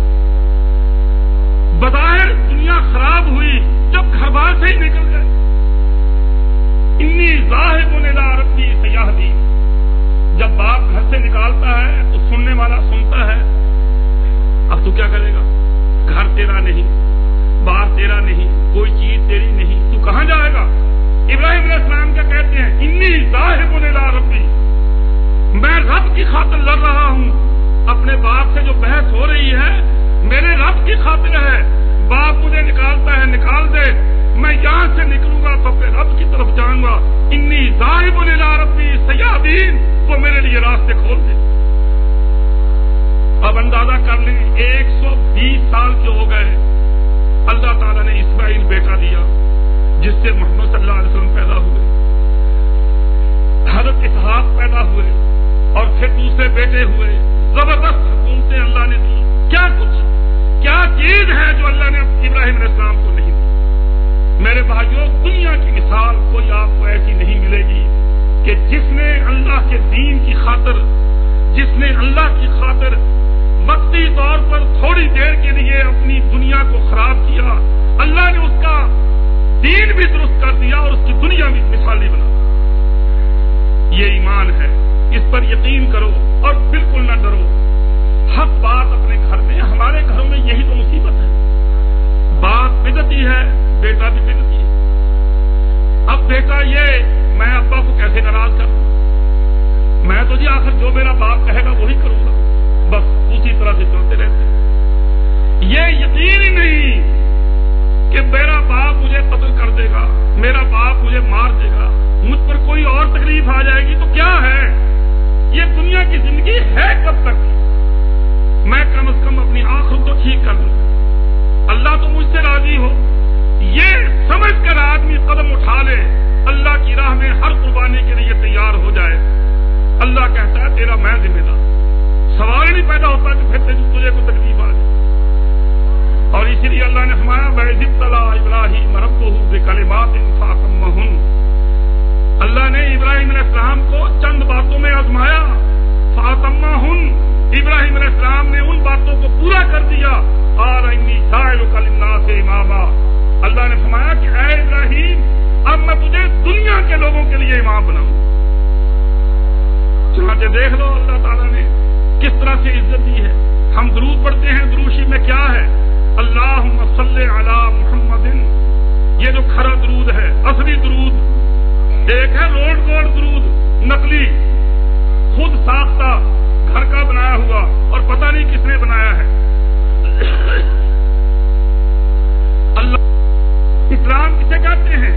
[SPEAKER 2] بظاہر دنیا خراب ہوئی جب گھر بار سے ہی نکل گئے۔ انی ذاہب الی ربی سیہدی، جب باپ گھر سے نکالتا ہے تو سننے والا سنتا ہے، اب تو کیا کرے گا؟ گھر تیرا نہیں، بار تیرا نہیں، کوئی چیز تیری نہیں، تو کہاں جائے گا؟ ابراہیم علیہ السلام کیا کہتے ہیں؟ انی ذاہب الی ربی، میں رب کی خاطر لڑ رہا ہوں۔ اپنے باپ سے جو بحث ہو رہی ہے میرے رب کی خاطر ہے، باپ مجھے نکالتا ہے نکال دے، میں یہاں سے نکلوں گا تو اپنے رب کی طرف جاؤں گا۔ انی ذاہب الی ربی سیہدین، وہ میرے لیے راستے کھول دے۔ اب اندازہ کر لیں ایک سو بیس سال کے ہو گئے، اللہ تعالیٰ نے اسماعیل بیٹا دیا جس سے محمد صلی اللہ علیہ وسلم پیدا ہوئے، حضرت اسحاق پیدا ہوئے، اور پھر دوسرے بیٹے ہوئے، زبردست حکومتیں اللہ نے دی. کیا کچھ کیا چیز ہے جو اللہ نے ابراہیم علیہ السلام کو نہیں دی؟ میرے بھائیوں، دنیا کی مثال کوئی آپ کو ایسی نہیں ملے گی کہ جس نے اللہ کے دین کی خاطر، جس نے اللہ کی خاطر وقتی طور پر تھوڑی دیر کے لیے اپنی دنیا کو خراب کیا، اللہ نے اس کا دین بھی درست کر دیا اور اس کی دنیا بھی مثالی بنا. یہ ایمان ہے، اس پر یقین کرو اور بالکل نہ ڈرو. حق بات اپنے گھر میں، ہمارے گھروں میں یہی تو مصیبت ہے. باپ بدعتی ہے، بیٹا بھی بدعتی ہے. اب بیٹا یہ میں ابا کو کیسے ناراض کروں؟ میں تو جی آخر جو میرا باپ کہے گا وہی کروں گا، بس اسی طرح سے چلتے رہتے. یہ یقین ہی نہیں کہ میرا باپ مجھے قتل کر دے گا، میرا باپ مجھے مار دے گا، مجھ پر کوئی اور تکلیف آ جائے گی تو کیا ہے؟ یہ دنیا کی زندگی ہے کب تک؟ میں کم از کم اپنی آخرت تو ٹھیک کر لوں، اللہ تو مجھ سے راضی ہو. یہ سمجھ کر آدمی قدم اٹھا لے، اللہ کی راہ میں ہر قربانی کے لیے تیار ہو جائے. اللہ کہتا ہے تیرا میں ذمہ دار. سوال نہیں پیدا ہوتا کہ پھر تجھے کو تکلیف آ جائے. اور اسی لیے اللہ نے فرمایا وَإِذِ ابْتَلَىٰ إِبْرَاهِيمَ رَبُّهُ بِكَلِمَاتٍ فَأَتَمَّهُنَّ. اللہ نے ابراہیم علیہ السلام کو چند باتوں میں آزمایا. فَأَتَمَّهُنَّ، ابراہیم علیہ السلام نے ان باتوں کو پورا کر دیا. قَالَ إِنِّي جَاعِلُكَ لِلنَّاسِ إِمَامًا. اللہ نے فرمایا کہ اے ابراہیم اب میں تجھے دنیا کے لوگوں کے لیے امام بناؤں. چنانچہ دیکھ لو اللہ تعالیٰ نے کس طرح سے عزت دی ہے. ہم درود پڑھتے ہیں، دروشی میں کیا ہے؟ اللہم صلی علی محمد. یہ جو کھرا درود ہے، اصلی درود ایک ہے روڈ گوڈ درود، نقلی خود ساختہ گھر کا بنایا ہوا اور پتہ نہیں کس نے بنایا ہے. اللہ اسلام کسے کہتے ہیں؟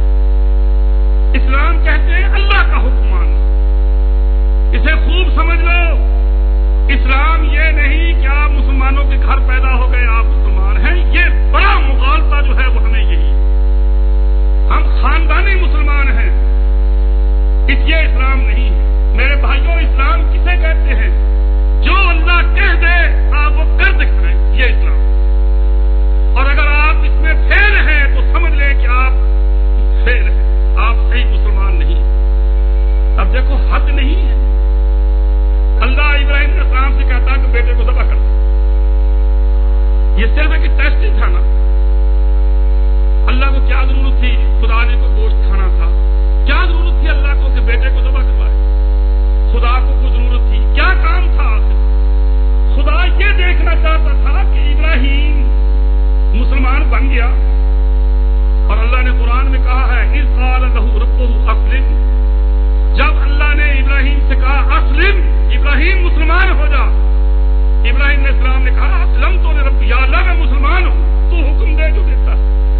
[SPEAKER 2] اسلام کہتے ہیں اللہ کا حکم ماننا. اسے خوب سمجھ لو. اسلام یہ نہیں کہ آپ مسلمانوں کے گھر پیدا ہو گئے آپ مسلمان ہیں. یہ بڑا مغالطہ جو ہے وہ ہمیں یہی، ہم خاندانی مسلمان ہیں، اس یہ اسلام نہیں ہے. میرے بھائیوں، اسلام کسے کہتے ہیں؟ جو اللہ کہہ دے آپ وہ کر دکھائیں، یہ اسلام. اور اگر آپ اس میں فیل ہیں تو سمجھ لیں کہ آپ فیل ہیں، آپ صحیح مسلمان نہیں. اب دیکھو حد نہیں ہے. اللہ ابراہیم علیہ السلام سے کہتا کہ بیٹے کو ذبح کر دو. یہ صرف ایک ٹیسٹ ہی تھا نا. اللہ کو کیا ضرورت تھی خدا نے کو گوشت کھانا تھا؟ کیا ضرورت تھی اللہ کو کہ بیٹے کو ذبح کروائے؟ خدا کو کوئی ضرورت تھی؟ کیا کام تھا آخر؟ خدا یہ دیکھنا چاہتا تھا کہ ابراہیم مسلمان بن گیا. اور اللہ نے قرآن میں کہا ہے اذ قال لہ ربہ اسلم. جب اللہ نے ابراہیم سے کہا اسلم، ابراہیم مسلمان ہو جا، ابراہیم علیہ السلام نے کہا اسلم تو رب، یا اللہ میں مسلمان ہوں، تو حکم دے جو دیتا.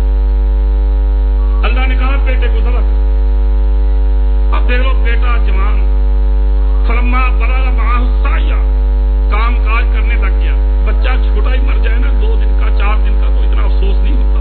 [SPEAKER 2] اللہ نے کہا بیٹے کو ذبح کر. اب دیکھ لو بیٹا جوان، فلما بلغ معہ السعی، کام کاج کرنے لگ گیا. بچہ چھوٹا ہی مر جائے نا، دو دن کا چار دن کا، تو اتنا افسوس نہیں ہوتا.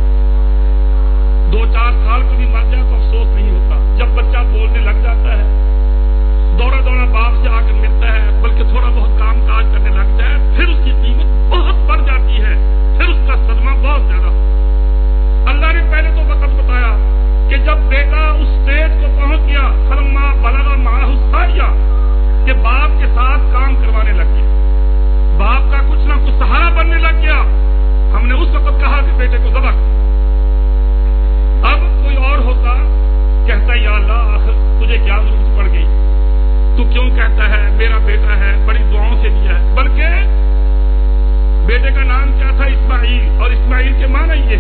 [SPEAKER 2] دو چار سال کا بھی مر جائے تو افسوس نہیں ہوتا. جب بچہ بولنے لگ جاتا ہے، دوڑا دوڑا باپ سے آ کر ملتا ہے، بلکہ تھوڑا بہت کام کاج کرنے لگ جائے، پھر اس کی قیمت بہت بڑھ جاتی ہے، پھر اس کا صدمہ بہت زیادہ ہوتا. اللہ نے پہلے تو وقت بتایا کہ جب بیٹا اس اسٹیج کو پہنچ گیا، فلما بلغ معہ السعی، کہ باپ کے ساتھ کام کروانے لگ گیا، باپ کا کچھ نہ کچھ سہارا بننے لگ گیا. ہم نے اس وقت کہا کہ بیٹے کو ذبح کر. اب کوئی اور ہوتا کہتا یا اللہ آخر تجھے کیا ضرورت پڑ گئی، تو کیوں کہتا ہے میرا بیٹا ہے، بڑی دعاؤں سے دیا ہے. بلکہ بیٹے کا نام کیا تھا؟ اسماعیل. اور اسماعیل کے معنی یہ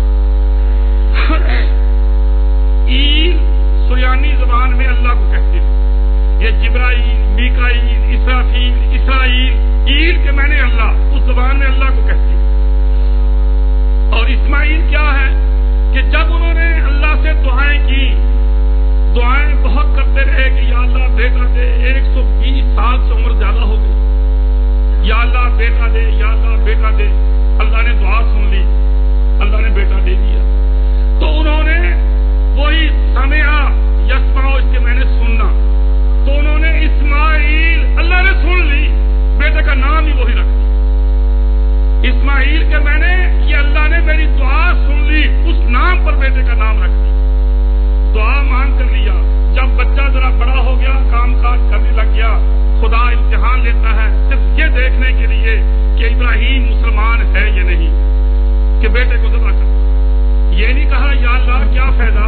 [SPEAKER 2] ایل سریانی زبان میں اللہ کو کہتے ہیں. یہ جبرائیل، میکائیل، اسرافیل، اسرائیل، ایل کے معنی اللہ، اس زبان میں اللہ کو کہتے ہیں. اور اسماعیل کیا ہے کہ جب انہوں نے اللہ سے دعائیں کی، دعائیں بہت کرتے رہے کہ یا اللہ بیٹا دے، ایک سو بیس سال سے عمر زیادہ ہو گئی، یا اللہ بیٹا دے، یا اللہ بیٹا دے. اللہ نے دعا سن لی، اللہ نے بیٹا دے دیا. تو انہوں نے وہی سمعا یسمع، اس کے میں نے سننا، تو انہوں نے اسماعیل بڑا ہو گیا، کام کاج کرنے لگ گیا، خدا امتحان لیتا ہے صرف یہ دیکھنے کے لیے کہ ابراہیم مسلمان ہے یا نہیں، کہ بیٹے کو ذبح کر۔ یہ نہیں کہا یا اللہ کیا فائدہ۔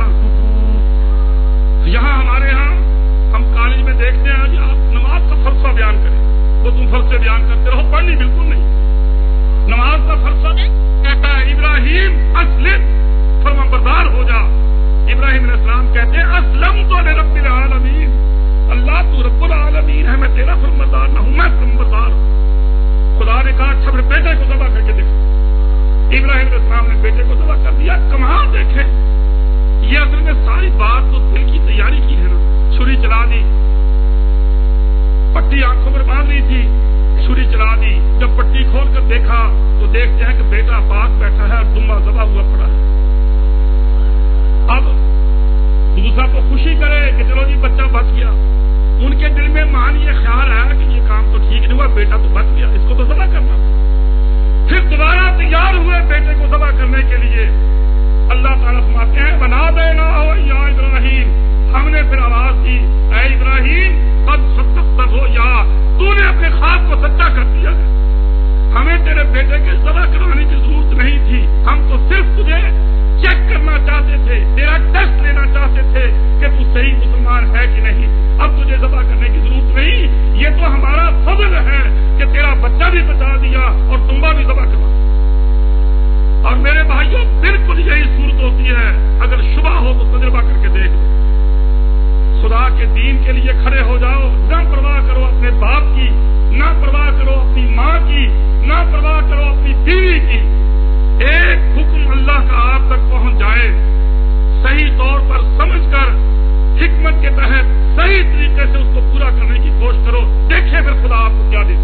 [SPEAKER 2] یہاں ہمارے یہاں ہم کالج میں دیکھتے ہیں جی آپ نماز کا فلسفہ بیان کریں، وہ تم فلسفے بیان کرتے رہو، پڑھنی بالکل نہیں۔ نماز کا فلسفہ کہتا ہے ابراہیم اسلم، فرما بردار ہو جا۔ ابراہیم علیہ السلام کہتے ہیں اسلم تو رب العالمین، اللہ تو رب العالمین ہے، میں تیرا فرمانبردار نہ ہوں، میں فرمانبردار ہوں۔ خدا نے کہا اچھا پھر بیٹے کو ذبح کر کے دیکھو۔ ابراہیم علیہ السلام نے بیٹے کو ذبح کر دیا۔ کمال دیکھیں، یہ اصل میں ساری بات تو دل کی تیاری کی ہے نا۔ چھری چلا دی، پٹی آنکھوں پر باندھ لی تھی، چھری چلا دی۔ جب پٹی کھول کر دیکھا تو دیکھتے ہیں کہ بیٹا پاس بیٹھا ہے اور دمبا ذبح ہوا پڑا ہے۔ اب دوسرا تو خوشی کرے کہ چلو جی بچہ بچ گیا، ان کے دل میں مان یہ خیال آیا کہ یہ کام تو ٹھیک نہیں ہوا، بیٹا تو بچ گیا، اس کو تو ذبح کرنا تھا۔ پھر دوبارہ تیار ہوئے بیٹے کو ذبح کرنے کے لیے۔ اللہ تعالیٰ فرماتے ہیں بنا دینا ہو یا ابراہیم، ہم نے پھر آواز دی اے ابراہیم قد صدقت ہو، یا تو نے اپنے خواب کو سچا کر دیا ہے، ہمیں تیرے بیٹے کے ذبح کروانے کی ضرورت نہیں تھی، ہم تو صرف تجھے چیک کرنا چاہتے تھے، تیرا ٹیسٹ لینا چاہتے تھے کہ تو صحیح مسلمان ہے کہ نہیں۔ اب تجھے ذبح کرنے کی ضرورت نہیں، یہ تو ہمارا فضل ہے کہ تیرا بچہ بھی بچا دیا اور دمبا بھی ذبح کروا۔ اور میرے بھائیوں بالکل یہی صورت ہوتی ہے، اگر شبہ ہو تو تجربہ کر کے دیکھ لو۔ خدا کے دین کے لیے کھڑے ہو جاؤ، نہ پرواہ کرو اپنے باپ کی، نہ پرواہ کرو اپنی ماں کی، نہ پرواہ کرو اپنی بیوی کی۔ ایک حکم اللہ کا آپ تک پہنچ جائے، صحیح طور پر سمجھ کر حکمت کے تحت صحیح طریقے سے اس کو پورا کرنے کی کوشش کرو، دیکھیں پھر خدا آپ کو کیا دیتا۔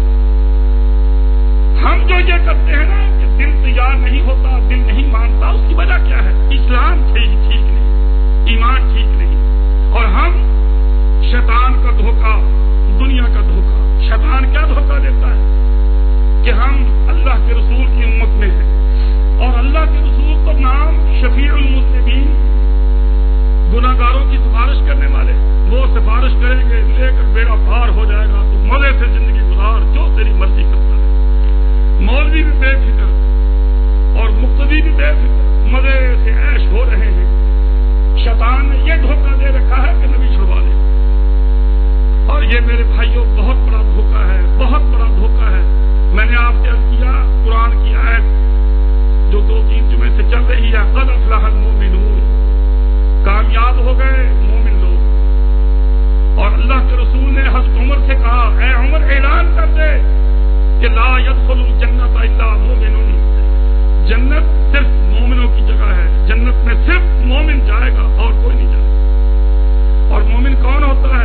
[SPEAKER 2] ہم جو یہ کرتے ہیں نا کہ دل تیار نہیں ہوتا، دل نہیں مانتا، اس کی وجہ کیا ہے؟ اسلام ٹھیک ٹھیک نہیں، ایمان ٹھیک نہیں، اور ہم شیطان کا دھوکہ، دنیا کا دھوکہ۔ شیطان کیا دھوکہ دیتا ہے کہ ہم اللہ کے رسول کی امت میں ہیں، اور اللہ کے رسول کا نام شفیع المذنبین، گناہگاروں کی سفارش کرنے والے، وہ سفارش کریں گے لے کر بیڑا پار ہو جائے گا، تو مزے سے زندگی گزار جو تیری مرضی کرتا ہے۔ مولوی بھی بے فکر اور مقتدی بھی بے فکر، مزے سے عیش ہو رہے ہیں۔ شیطان نے یہ دھوکہ دے رکھا ہے کہ نبی چھڑوا لے، اور یہ میرے بھائیوں بہت بڑا دھوکہ ہے، بہت بڑا دھوکہ ہے۔ میں نے آپ سے عرض کیا قرآن کی آیت جو دو تین جمعے سے چل رہی ہے، قد افلح المؤمنون، کامیاب ہو گئے مومن لوگ۔ اور اللہ کے رسول نے حضرت عمر سے کہا اے عمر اعلان کر دے کہ لا يدخل الجنت الا مومن، جنت صرف مومنوں کی جگہ ہے، جنت میں صرف مومن جائے گا اور کوئی نہیں جائے گا۔ اور مومن کون ہوتا ہے؟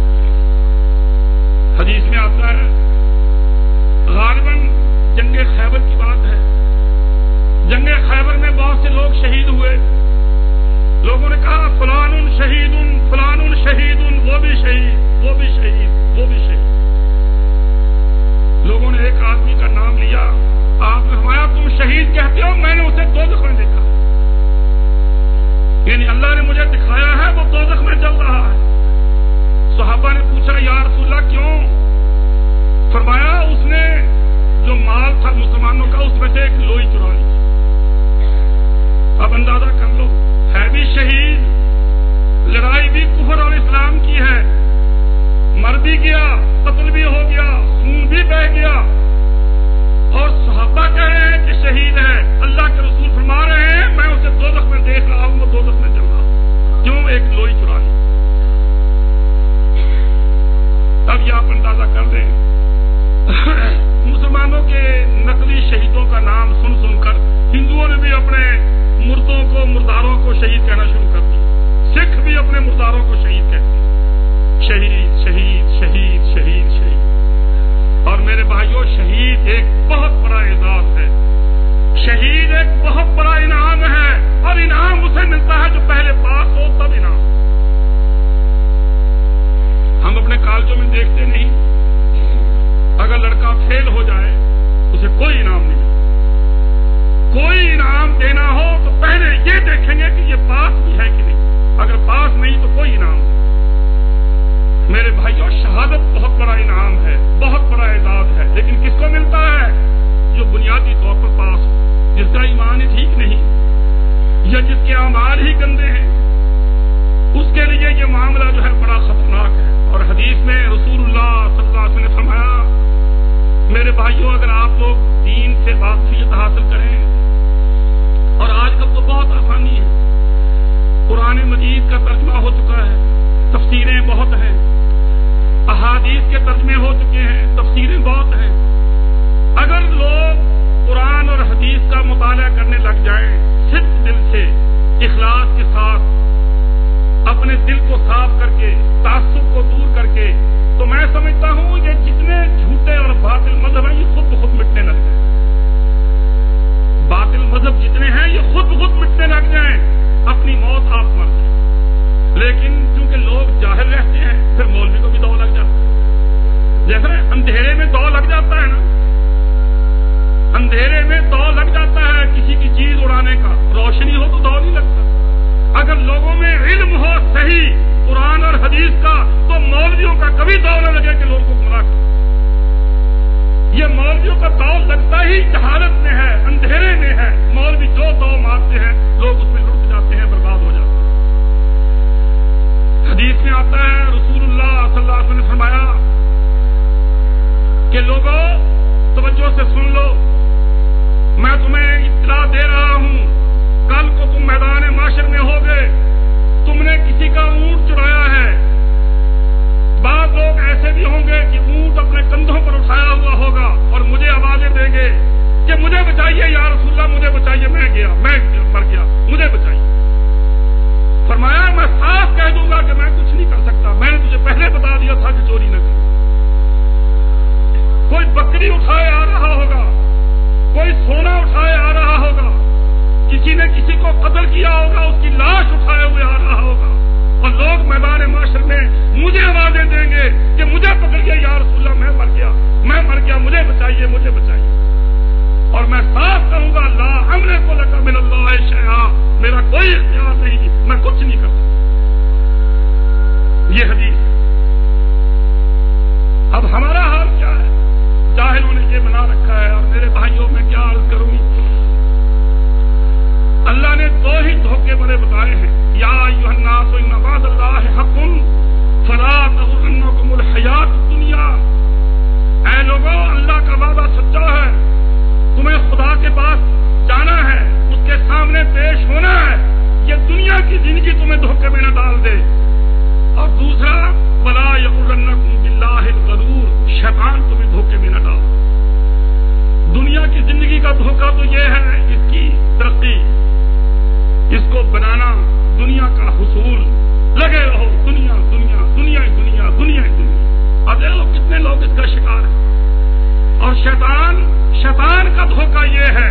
[SPEAKER 2] حدیث میں آتا ہے، غالباً جنگ خیبر کی بات ہے، جنگ خیبر میں بہت سے لوگ شہید ہوئے، لوگوں نے کہا فلان شہید فلان شہید، وہ بھی شہید، وہ بھی شہید، وہ بھی شہید۔ لوگوں نے ایک آدمی کا نام لیا، آپ نے فرمایا تم شہید کہتے ہو، میں نے اسے دوزخ میں دیکھا، یعنی اللہ نے مجھے دکھایا ہے وہ دوزخ میں چل رہا ہے۔ صحابہ نے پوچھا یا رسول اللہ کیوں؟ فرمایا اس نے جو مال تھا مسلمانوں کا، اس میں سے ایک لوئی چرا لی۔ اب اندازہ کر لو، ہے بھی شہید، لڑائی بھی کفر اور اسلام کی ہے، مر بھی گیا، قتل بھی ہو گیا، خون بھی بہہ گیا، اور صحابہ کہہ رہے ہیں کہ شہید ہے۔ اللہ کے رسول فرما رہے ہیں میں اسے دوزخ میں دیکھ رہا ہوں، وہ دوزخ میں چل رہا ہوں، کیوں؟ ایک لوئی چرا لی۔ اب یہ آپ اندازہ کر دیں، مسلمانوں کے نقلی شہیدوں کا نام سن سن کر ہندوؤں نے بھی اپنے مردوں کو، مرداروں کو شہید کہنا شروع کر دیا، سکھ بھی اپنے مرداروں کو شہید کہتے ہیں، شہید شہید شہید شہید شہید۔ اور میرے بھائیوں شہید ایک بہت بڑا اعزاز ہے، شہید ایک بہت بڑا انعام ہے، اور انعام اسے ملتا ہے جو پہلے پاس ہو تب انعام۔ ہم اپنے کالجوں میں دیکھتے نہیں، اگر لڑکا فیل ہو جائے اسے کوئی انعام نہیں ملتا، کوئی انعام دینا ہو تو پہلے یہ دیکھیں گے کہ یہ پاس بھی ہے کہ نہیں، اگر پاس نہیں تو کوئی انعام نہیں۔ یا جس کے اعمال ہی گندے ہیں، اس کے لیے یہ معاملہ جو ہے بڑا خطرناک ہے۔ اور حدیث میں رسول اللہ صلی اللہ علیہ وسلم نے فرمایا، میرے بھائیوں اگر آپ لوگ دین سے واقفیت حاصل کریں، اور آج کل تو بہت آسانی ہے، قرآن مجید کا ترجمہ ہو چکا ہے، تفسیریں بہت ہیں، احادیث کے ترجمے ہو چکے ہیں، تفسیریں بہت ہیں۔ اگر لوگ قرآن اور حدیث کا مطالعہ کرنے لگ جائیں صرف دل سے، اخلاص کے ساتھ، اپنے دل کو صاف کر کے، تعصب کو دور کر کے، تو میں سمجھتا ہوں یہ جتنے جھوٹے اور باطل مذہب ہیں یہ خود بخود مٹنے لگ جائیں۔ باطل مذہب جتنے ہیں یہ خود بخود مٹنے لگ جائیں، اپنی موت آپ مر جائیں۔ لیکن چونکہ لوگ جاہل رہتے ہیں، پھر مولوی کو بھی دو لگ جاتا ہے۔ جیسے اندھیرے میں دو لگ جاتا ہے نا، اندھیرے میں دو لگ جاتا ہے کسی کی چیز اڑانے کا، روشنی ہو تو دو نہیں لگتا۔ اگر لوگوں میں علم ہو صحیح قرآن اور حدیث کا، تو مولویوں کا کبھی دو نہ لگے کہ لوگوں کو گمراہ کریں۔ یہ مولویوں کا دو لگتا ہی جہالت میں ہے، اندھیرے میں ہے۔ مولوی جو دو مارتے ہیں لوگ اس میں لٹ جاتے ہیں، برباد ہو جاتے ہیں۔ حدیث میں آتا ہے رسول اللہ صلی اللہ علیہ وسلم نے فرمایا کہ لوگوں توجہ سے سن لو، میں تمہیں اطلاع دے رہا ہوں، کل کو تم میدان معاشر میں ہوگے، تم نے کسی کا اونٹ چرایا ہے، بعض لوگ ایسے بھی ہوں گے کہ اونٹ اپنے کندھوں پر اٹھایا ہوا ہوگا اور مجھے آوازیں دیں گے کہ مجھے بچائیے یا رسول اللہ، مجھے بچائیے، میں گیا، میں مر گیا، مجھے بچائیے۔ فرمایا میں صاف کہہ دوں گا کہ میں کچھ نہیں کر سکتا، میں نے تجھے پہلے بتا دیا تھا کہ چوری نہ کر۔ کوئی بکری اٹھائے آ رہا ہوگا، کوئی سونا اٹھائے آ رہا ہوگا، کسی نے کسی کو قتل کیا ہوگا، اس کی لاش اٹھائے ہوئے آ رہا ہوگا، اور لوگ میدان معاشر میں مجھے آوازیں دیں گے کہ مجھے پکڑیے یا رسول اللہ، میں مر گیا، میں مر گیا، مجھے بچائیے، مجھے بچائیے۔ اور میں صاف کہوں گا لا املک لک من اللہ شیئا، میرا کوئی اختیار نہیں، میں کچھ نہیں کر سکتا۔ یہ حدیث۔ اب ہمارا حال کیا ہے؟ جاہلوں نے یہ بنا رکھا ہے، اور میرے بھائیوں میں کیا عرض کروں، اللہ نے دو ہی دھوکے بڑے بتائے ہیں، یا ایھا الناس ان وعد اللہ حق فلا تغرنکم الحیات الدنیا۔ اے لوگوں، اللہ کا وعدہ سچا ہے، تمہیں خدا کے پاس جانا ہے، اس کے سامنے پیش ہونا ہے، یہ دنیا کی زندگی تمہیں دھوکے میں نہ ڈال دے۔ اور دوسرا ولا یغرنکم باللہ الغرور، شیطان تمہیں دھوکے میں نہ ڈال دے۔ دنیا کی زندگی کا دھوکہ تو یہ ہے اس کی ترقی، اس کو بنانا، دنیا کا حصول، لگے رہو دنیا دنیا دنیا دنیا دنیا دنیا۔ اب دیکھ لو کتنے لوگ اس کا شکار ہیں۔ اور شیطان شیطان کا دھوکہ یہ ہے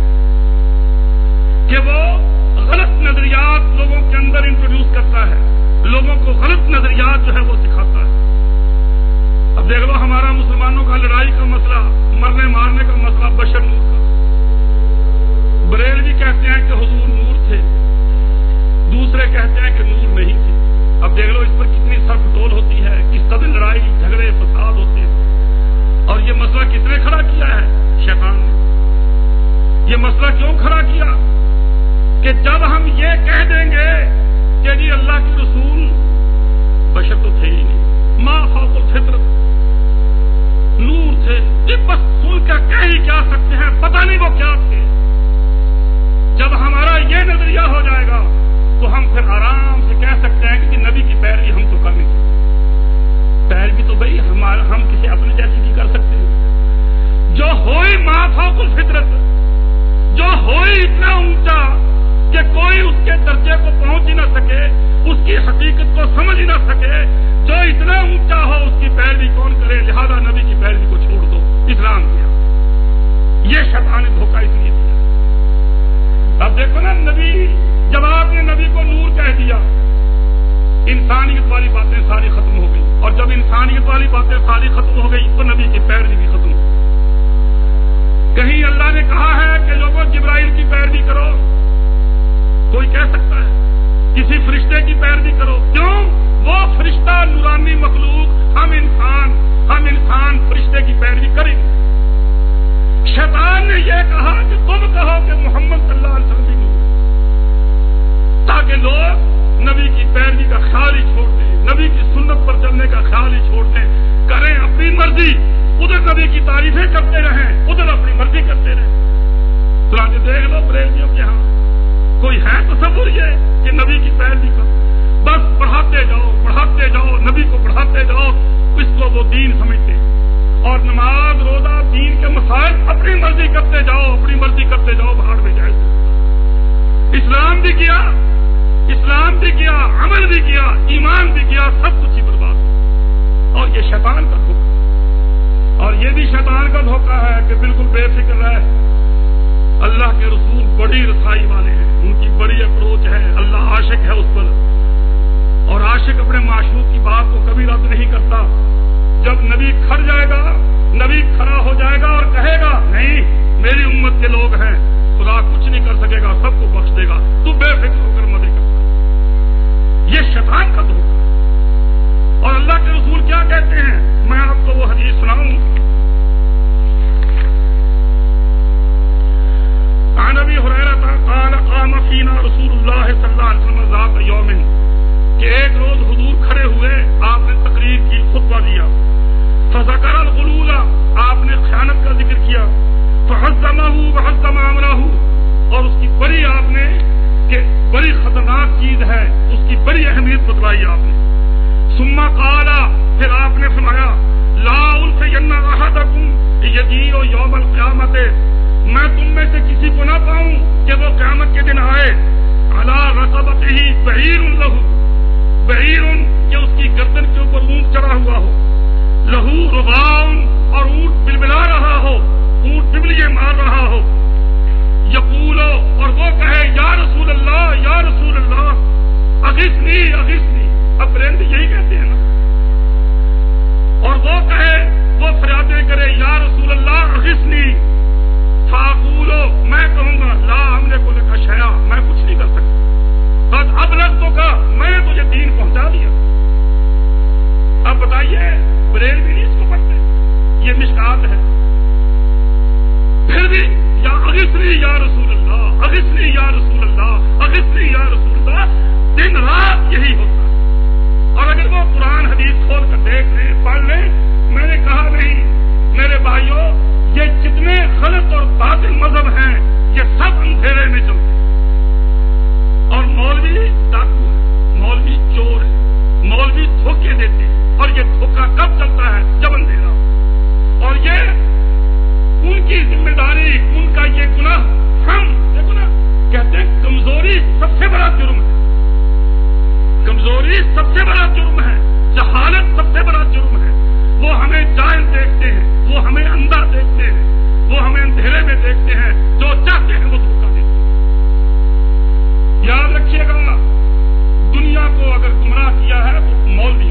[SPEAKER 2] کہ وہ غلط نظریات لوگوں کے اندر انٹروڈیوس کرتا ہے، لوگوں کو غلط نظریات جو ہے وہ سکھاتا ہے۔ اب دیکھ لو ہمارا مسلمانوں کا لڑائی کا مسئلہ، مرنے مارنے کا مسئلہ بشر نور کا۔ بریلوی کہتے ہیں کہ حضور نور تھے، دوسرے کہتے ہیں کہ نور نہیں تھے۔ اب دیکھ لو اس پر کتنی سر ٹول ہوتی ہے، کس قدر لڑائی جھگڑے فساد ہوتے ہیں۔ اور یہ مسئلہ کس نے کھڑا کیا ہے؟ شیطان نے۔ یہ مسئلہ کیوں کھڑا کیا کہ جب ہم یہ کہہ دیں گے کہ جی اللہ کے رسول بشر تو تھے ہی نہیں، ما فوق الفطرت، نور تھے، یہ بس سن کر کہہ ہی کیا سکتے ہیں، پتہ نہیں وہ کیا تھے۔ جب ہمارا یہ نظریہ ہو جائے گا تو ہم پھر آرام سے کہہ سکتے ہیں کہ نبی کی پیروی ہم تو کر نہیں سکتے۔ پیروی تو بھائی ہمارا ہم کسی اپنے جیسی کی کر سکتے ہیں۔ جو ہوئی ما فوق الفطرت، جو ہوئی اتنا اونچا کہ کوئی اس کے درجے کو پہنچ ہی نہ سکے، اس کی حقیقت کو سمجھ ہی نہ سکے، جو اتنا اونچا ہو اس کی پیروی کون کرے؟ لہذا نبی کی پیروی کو چھوڑ دو، اسلام کیا۔ یہ شیطان نے دھوکہ اس لیے دیا۔ اب دیکھو نا، نبی جب آپ نے نبی کو نور کہہ دیا، انسانیت والی باتیں ساری ختم ہو گئی، اور جب انسانیت والی باتیں ساری ختم ہو گئی تو نبی کی پیروی بھی ختم ہو گئی۔ کہیں اللہ نے کہا ہے کہ لوگوں جبرائیل کی پیروی کرو، کوئی کہہ سکتا ہے کسی فرشتے کی پیروی کرو؟ کیوں؟ وہ فرشتہ نورانی مخلوق، ہم انسان ہم انسان فرشتے کی پیروی کریں۔ شیطان نے یہ کہا کہ تم کہو کہ محمد صلی اللہ علیہ وسلم بھی نور، پیروی کا خیال ہی چھوڑ دیں، نبی کی سنت پر چلنے کا خیال ہی چھوڑ دیں، کریں اپنی مرضی، ادھر نبی کی تعریفیں کرتے رہیں، ادھر اپنی مرضی کرتے رہیں۔ چنانچہ دیکھ لو بریلویوں کے ہاں کوئی ہے تصور یہ کہ نبی کی پیروی کا بس بڑھاتے جاؤ بڑھاتے جاؤ، نبی کو بڑھاتے جاؤ، اس کو وہ دین سمجھتے ہیں، اور نماز روزہ دین کے مسائل اپنی مرضی کرتے جاؤ اپنی مرضی کرتے جاؤ، بھاڑ میں جائے۔ اسلام بھی کیا اسلام بھی کیا عمل بھی کیا ایمان بھی کیا، سب کچھ ہی برباد ہو۔ اور یہ شیطان کا دھوکہ، اور یہ بھی شیطان کا دھوکہ ہے کہ بالکل بے فکر رہے، اللہ کے رسول بڑی رسائی والے ہیں، ان کی بڑی اپروچ ہے، اللہ عاشق ہے اس پر، اور عاشق اپنے معشوق کی بات کو کبھی رد نہیں کرتا۔ جب نبی کھڑ جائے گا، نبی کھڑا ہو جائے گا اور کہے گا نہیں میری امت کے لوگ ہیں، خدا کچھ نہیں کر سکے گا، سب کو بخش دے گا، تو بے فکر ہو کر مزے کرتا۔ یہ شیطان کا دھوکہ ہے۔ اور اللہ کے رسول کیا کہتے ہیں، میں آپ کو وہ حدیث سناؤں۔ عن ابی ہریرہ قال قام فینا رسول اللہ صلی اللہ علیہ وسلم ذات یوم، کہ ایک روز حضور کھڑے ہوئے، آپ نے تقریر کی، خطبہ دیا، فذکر الغلول، آپ نے خیانت کا ذکر کیا، فحزمہ وحزم امرہ، اور اس کی بڑی آپ نے کہ بڑی خطرناک چیز ہے، اس کی بڑی اہمیت بتلائی آپ نے۔ ثم قال، پھر آپ نے فرمایا، لا الفین احدکم یجیء یوم القیامۃ، میں تم میں سے کسی کو نہ پاؤں کہ وہ قیامت کے دن آئے، علی رقبتہ بعیر لہ، بعیر کہ اس کی گردن کے اوپر اونٹ چڑھا ہوا ہو، لہو رغاؤن، اور اونٹ بلبلا رہا ہو، اونٹ ببلیے مار رہا ہو، یقول، اور وہ کہے یا رسول اللہ یا رسول اللہ اغثنی اغثنی، اب برند یہی کہتے ہیں نا، اور وہ کہے وہ فریادیں کرے یا رسول اللہ اغثنی، فاقولو، میں کہوں گا لا املک لک شیئا، میں کچھ نہیں کر سکتا، قد ابلغتک، میں نے تجھے دین پہنچا دیا۔ اب بتائیے بریلوی نہیں اس کو پڑھتے، یہ مشکات ہے، پھر بھی یا اغثنی یا رسول اللہ اغثنی یا رسول اللہ اغثنی یا رسول اللہ، دن رات یہی ہوتا ہے۔ اور اگر وہ قرآن حدیث کھول کر دیکھ لیں پڑھ لیں، میں نے کہا نہیں میرے بھائیوں، یہ جتنے غلط اور باطل مذہب ہیں یہ سب اندھیرے میں چلتے ہیں، اور مولوی ڈاکو ہے، مولوی چور ہے، مولوی دھوکے دیتے ہیں، اور یہ دھوکہ کب چلتا ہے جب اندھیرا ہو، اور یہ ان کی ذمہ داری، ان کا یہ گناہ، ہم دیکھو نا کہتے ہیں کمزوری سب سے بڑا جرم ہے، کمزوری سب سے بڑا جرم ہے، جہالت سب سے بڑا جرم ہے۔ وہ ہمیں جاہل دیکھتے ہیں، وہ ہمیں اندھا دیکھتے ہیں، وہ ہمیں اندھیرے میں دیکھتے ہیں، جو چاہتے ہیں وہ دھوکہ دیتے ہیں۔ یاد رکھیے گا، دنیا کو اگر گمراہ کیا ہے تو مولوی،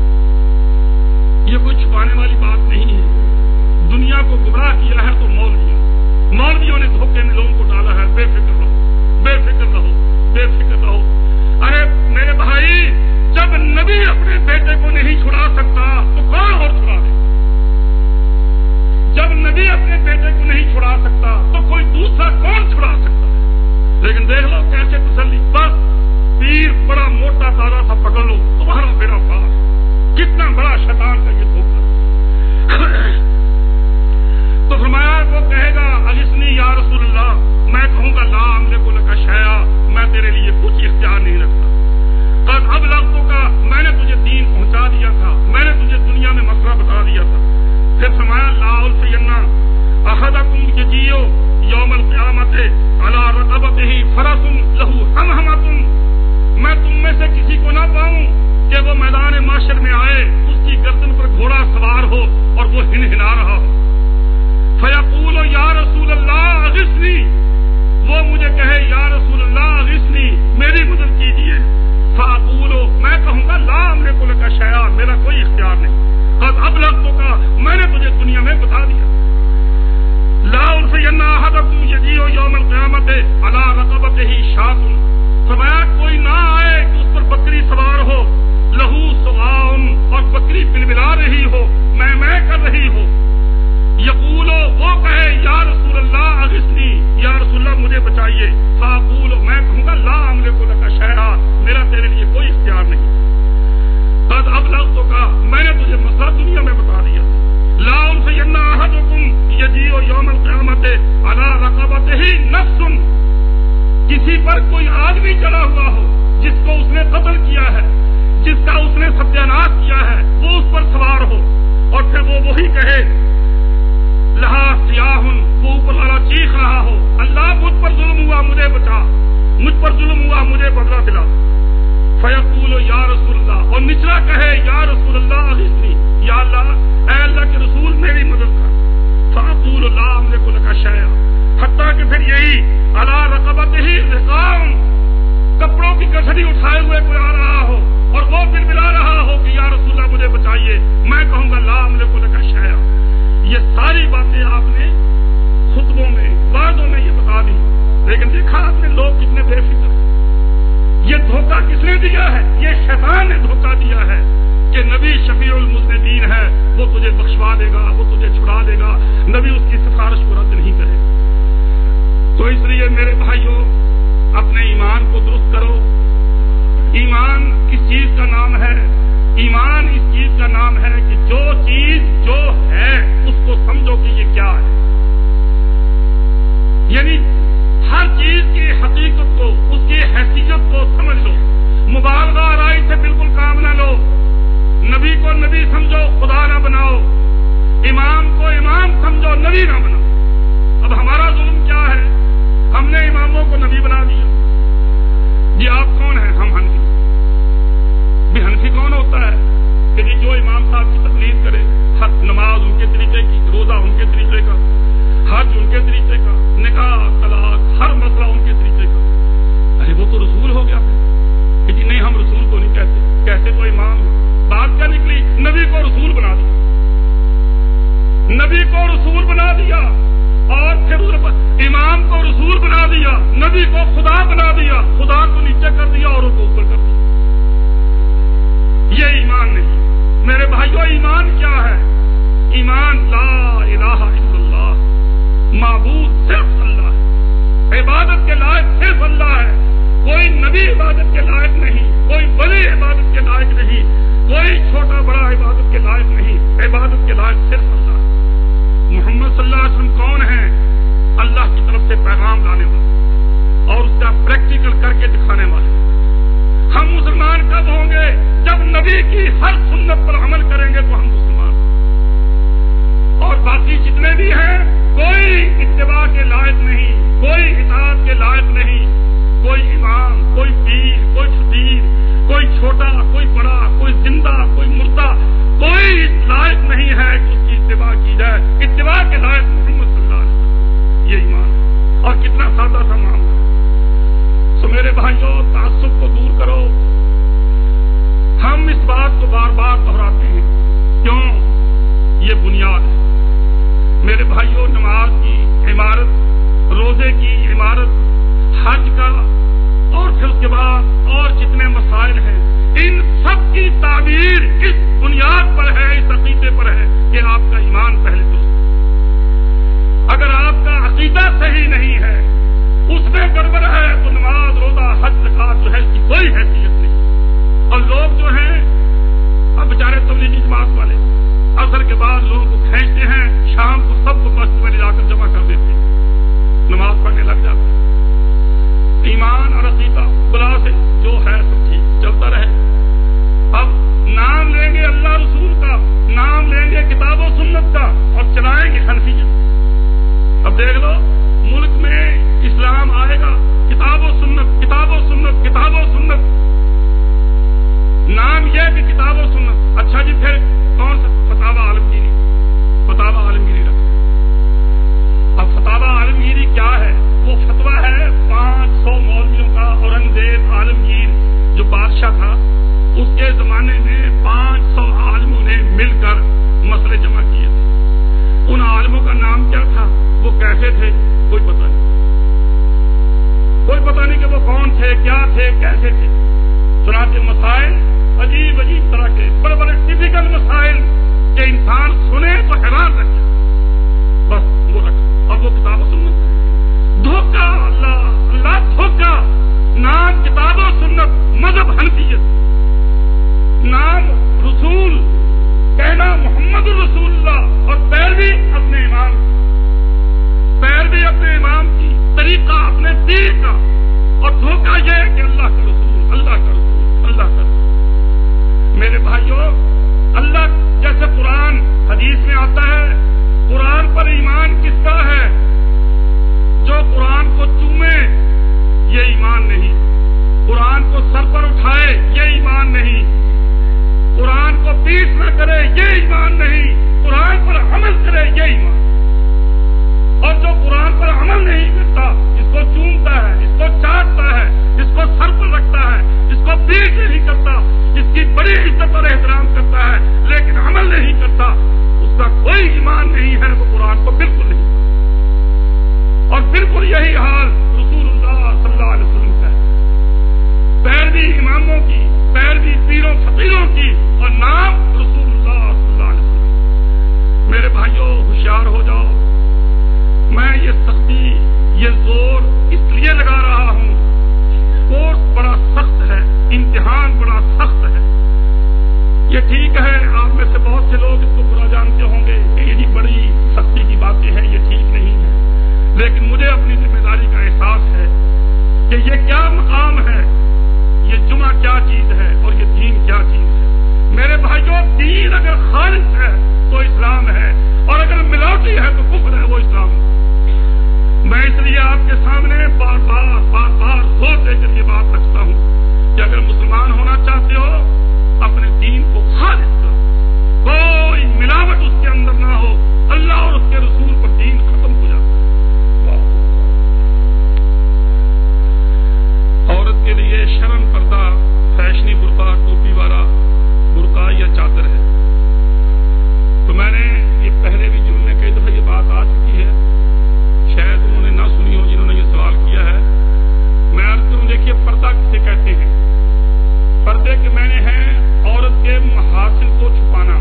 [SPEAKER 2] یہ کوئی چھپانے والی بات نہیں ہے، دنیا کو گمراہ کیا ہے تو مولویوں مولویوں نے دھوکے میں لوگوں کو ڈالا ہے۔ بے فکر رہو بے فکر رہو بے فکر رہو۔ ارے میرے بھائی، جب نبی اپنے بیٹے کو نہیں چھڑا سکتا تو کون اور چھڑا دے؟ جب نبی اپنے بیٹے کو نہیں چھڑا سکتا تو کوئی دوسرا کون چھڑا سکتا ہے؟ لیکن دیکھ لو کیسے تسلی، بس پیر بڑا موٹا تازہ سا پکڑ لو، تمہارا بیڑا پار۔ کتنا بڑا شیطان کا یہ دھوکہ۔ تو فرمایا وہ کہے گا اغثنی یا رسول اللہ، میں کہوں گا لا املک لک شیئا، میں تیرے لیے کچھ اختیار نہیں رکھتا، قد ابلغتک، میں نے تجھے دین پہنچا دیا تھا، میں نے تجھے دنیا میں مسئلہ بتا دیا تھا۔ پھر فرمایا لا الفین احدکم یجیء یوم القیامۃ علی رقبتہ فرس لہ حمحمۃ، میں تم میں سے کسی کو نہ پاؤں کہ وہ میدان معاشر میں آئے، اس کی گردن پر گھوڑا سوار ہو اور وہ ہنہنا رہا ہو، فیقول یا رسول اللہ اغثنی، وہ مجھے کہے یا رسول اللہ اغثنی، میری مدد کیجیے، فاقول، میں کہوں گا لا املک لک شیئا، میرا کوئی اختیار نہیں، قد ابلغتک، میں نے تجھے دنیا میں بتا دیا۔ لا الفین احدکم یجیء یوم القیامۃ علی رقبتہ شاۃ، فرمایا کوئی نہ آئے کہ اس پر بکری سوار ہو، لہو سغاؤن، اور بکری بلبلا رہی ہو، میں میں کر رہی ہو، یقول، وہ کہے یا رسول اللہ اغثنی، یا رسول اللہ مجھے بچائیے، فاقول، میں کہوں گا لا املک لک شیئا، میرا تیرے لیے کوئی اختیار پر کوئی آدمی چڑھا ہوا ہو جس کو اس نے قتل کیا ہے، جس کا اس نے ستیاناش کیا ہے، وہ اس پر سوار ہو اور پھر وہ وہی کہے لہا سیاہن، وہ اوپر والا چیخ رہا ہو اللہ مجھ پر ظلم ہوا مجھے بچا، مجھ پر ظلم ہوا مجھے بدلہ دلا، فیقول یا رسول اللہ، اور نچلا کہے یا رسول اللہ اغثنی، یا اللہ اے اللہ کے رسول میری مدد کر، فاقول لا املک لک شیئا، حتیٰ کہ پھر یہی علی رقبتہ رقام، کپڑوں کی گٹھڑی اٹھائے ہوئے کوئی آ رہا ہو اور وہ بلبلا رہا ہو کہ یا رسول اللہ مجھے بچائیے، میں کہوں گا لا املک لک شیئا۔ یہ ساری باتیں آپ نے خطبوں میں وعدوں میں یہ بتا دی، لیکن دیکھا آپ نے لوگ کتنے بے فکر ہیں۔ یہ دھوکہ کس نے دیا ہے؟ یہ شیطان نے دھوکہ دیا ہے کہ نبی شفیع المذنبین ہے، وہ تجھے بخشوا دے گا، وہ تجھے چھڑا دے گا، نبی اس کی سفارش کو رد نہیں کرے۔ تو اس لیے میرے بھائیوں اپنے ایمان کو درست کرو۔ ایمان کس چیز کا نام ہے؟ ایمان اس چیز کا نام ہے کہ جو چیز جو ہے اس کو سمجھو کہ یہ کیا ہے، یعنی ہر چیز کی حقیقت کو، اس کی حیثیت کو سمجھ لو، مبالغہ آرائی سے بالکل کام نہ لو، نبی کو نبی سمجھو خدا نہ بناؤ، امام کو امام سمجھو نبی نہ بناؤ۔ اب ہمارا ظلم کیا ہے؟ ہم نے اماموں کو نبی بنا دیا۔ جی آپ کون ہیں؟ ہم حنفی۔ بھی حنفی کون ہوتا ہے کہ جی جو امام صاحب کی تقلید کرے، ہر نماز ان کے طریقے کی، روزہ ان کے طریقے کا، حج ان کے طریقے کا، نکاح طلاق ہر مسئلہ ان کے طریقے کا۔ ارے وہ تو رسول ہو گیا کہ جی نہیں ہم رسول کو نہیں کہتے، کہتے تو امام ہیں۔ بات کیا نکلی؟ نبی کو رسول بنا دیا، نبی کو رسول بنا دیا، اور پھر امام کو رسول بنا دیا، نبی کو خدا بنا دیا، خدا کو نیچے کر دیا اور کو اوپر کر دیا۔ یہ ایمان نہیں میرے بھائیو۔ ایمان کیا ہے؟ ایمان لا الہ الا اللہ، معبود صرف اللہ ہے، عبادت کے لائق صرف اللہ ہے، کوئی نبی عبادت کے لائق نہیں، کوئی ولی عبادت کے لائق نہیں، کوئی چھوٹا بڑا عبادت کے لائق نہیں، عبادت کے لائق صرف اللہ ہے۔ محمد صلی اللہ علیہ وسلم کون ہیں؟ اللہ کی طرف سے پیغام لانے والے اور اس کا پریکٹیکل کر کے دکھانے والے۔ ہم مسلمان کب ہوں گے؟ جب نبی کی ہر سنت پر عمل کریں گے تو ہم مسلمان ہیں۔ اور باقی جتنے بھی ہیں کوئی اتباع کے لائق نہیں، کوئی اطاعت کے لائق نہیں، کوئی امام، کوئی پیر، کوئی فقیر، کوئی چھوٹا، کوئی بڑا، کوئی زندہ، کوئی مردہ، کوئی لائق نہیں ہے کہ اس کی اتباع کی جائے۔ اتباع کے لائق محمد صلی اللہ علیہ وسلم، یہ ایمان ہے۔ اور کتنا سادہ سا معاملہ ہے۔ سو میرے بھائیوں تعصب کو دور کرو۔ ہم اس بات کو بار بار دہراتے ہیں، کیوں؟ یہ بنیاد ہے میرے بھائیوں۔ نماز کی عمارت، روزے کی عمارت، حج کا، اور پھر اس کے بعد اور جتنے مسائل ہیں، ان سب کی تعبیر اس بنیاد پر ہے، اس عقیدے پر ہے کہ آپ کا ایمان پہلے درست ہے۔ اگر آپ کا عقیدہ صحیح نہیں ہے، اس میں گڑبڑ ہے، تو نماز، روزہ، حج، زکات جو ہے اس کی کوئی حیثیت نہیں۔ اور لوگ جو ہیں اب بیچارے تبلیغی جماعت والے عصر کے بعد لوگوں کو کھینچتے ہیں، شام کو سب کو مسجد میں لے جا کر جمع کر دیتے ہیں، نماز پڑھنے لگ جاتے ہیں۔ ایمان اور عقیدہ بلا سے جو ہے سب ٹھیک چلتا رہے۔ اب نام لیں گے اللہ رسول کا، نام لیں گے کتاب و سنت کا، اور چلائیں گے حنفیت۔ اب دیکھ لو ملک میں اسلام آئے گا، کتاب و سنت، کتاب و سنت، کتاب و سنت، نام یہ کہ کتاب و سنت۔ اچھا جی پھر کون سا؟ فتاوی عالمگیری، فتاوی عالمگیری رکھ۔ اب فتاوی عالمگیری کیا ہے؟ وہ فتویٰ ہے پانچ سو مولویوں کا۔ اورنگزیب عالمگیر جو بادشاہ تھا، اس کے زمانے میں پانچ سو عالموں نے مل کر مسئلے جمع کیے تھے۔ ان عالموں کا نام کیا تھا؟ وہ کیسے تھے؟ کوئی پتہ نہیں، کوئی پتہ نہیں کہ وہ کون تھے، کیا تھے، کیسے تھے۔ چنانچہ مسائل عجیب عجیب طرح کے بڑے بڑے ٹیپیکل مسائل کہ انسان سنے تو حیران رہ جائے، بس وہ رکھا۔ اب وہ کتاب و سنت، دھوکہ، اللہ اللہ دھوکہ۔ نام کتاب و سنت، مذہب حنفیت، نام رسول، کہنا محمد الرسول اللہ، اور پیروی اپنے امام کی، پیروی اپنے امام کی، طریقہ اپنے پیر کا، اور فقیروں کی اور نام رسول اللہ صلی اللہ علیہ وسلم۔ میرے بھائیوں ہوشیار ہو جاؤ، میں یہ سختی یہ زور اس لیے لگا رہا ہوں، کورس بڑا سخت ہے، امتحان بڑا سخت ہے۔ یہ ٹھیک ہے آپ میں سے بہت سے لوگ اس کو برا جانتے ہوں گے کہ یہ بڑی سختی کی باتیں ہیں، یہ ٹھیک نہیں ہے، لیکن مجھے اپنی ذمہ داری کا احساس ہے کہ یہ کیا مقام ہے، یہ جمعہ کیا چیز ہے اور یہ دین کیا چیز ہے۔ میرے بھائیوں دین اگر خالص ہے تو اسلام ہے، اور اگر ملاوٹی ہے تو کفر ہے، وہ اسلام ہے۔ میں اس لیے آپ کے سامنے بار بار بار بار زور دے کر یہ بات رکھتا ہوں کہ اگر مسلمان ہونا چاہتے ہو اپنے دین کو خالص کرو، کوئی ملاوٹ اس کے اندر نہ ہو، اللہ اور اس کے رسول پر دین ختم ہو جاتا ہے۔ عورت کے لیے شرم پردہ فیشنی برقع ٹوپی والا برقع یا چادر ہے، تو میں نے یہ پہلے بھی جنہوں نے کئی دفعہ یہ بات آ چکی ہے، شاید انہوں نے نہ سنی ہو جنہوں نے یہ سوال کیا ہے، میں عرض کروں دیکھیے پردہ کسے کہتے ہیں؟ پردے کے معنی ہیں عورت کے محاسن کو چھپانا،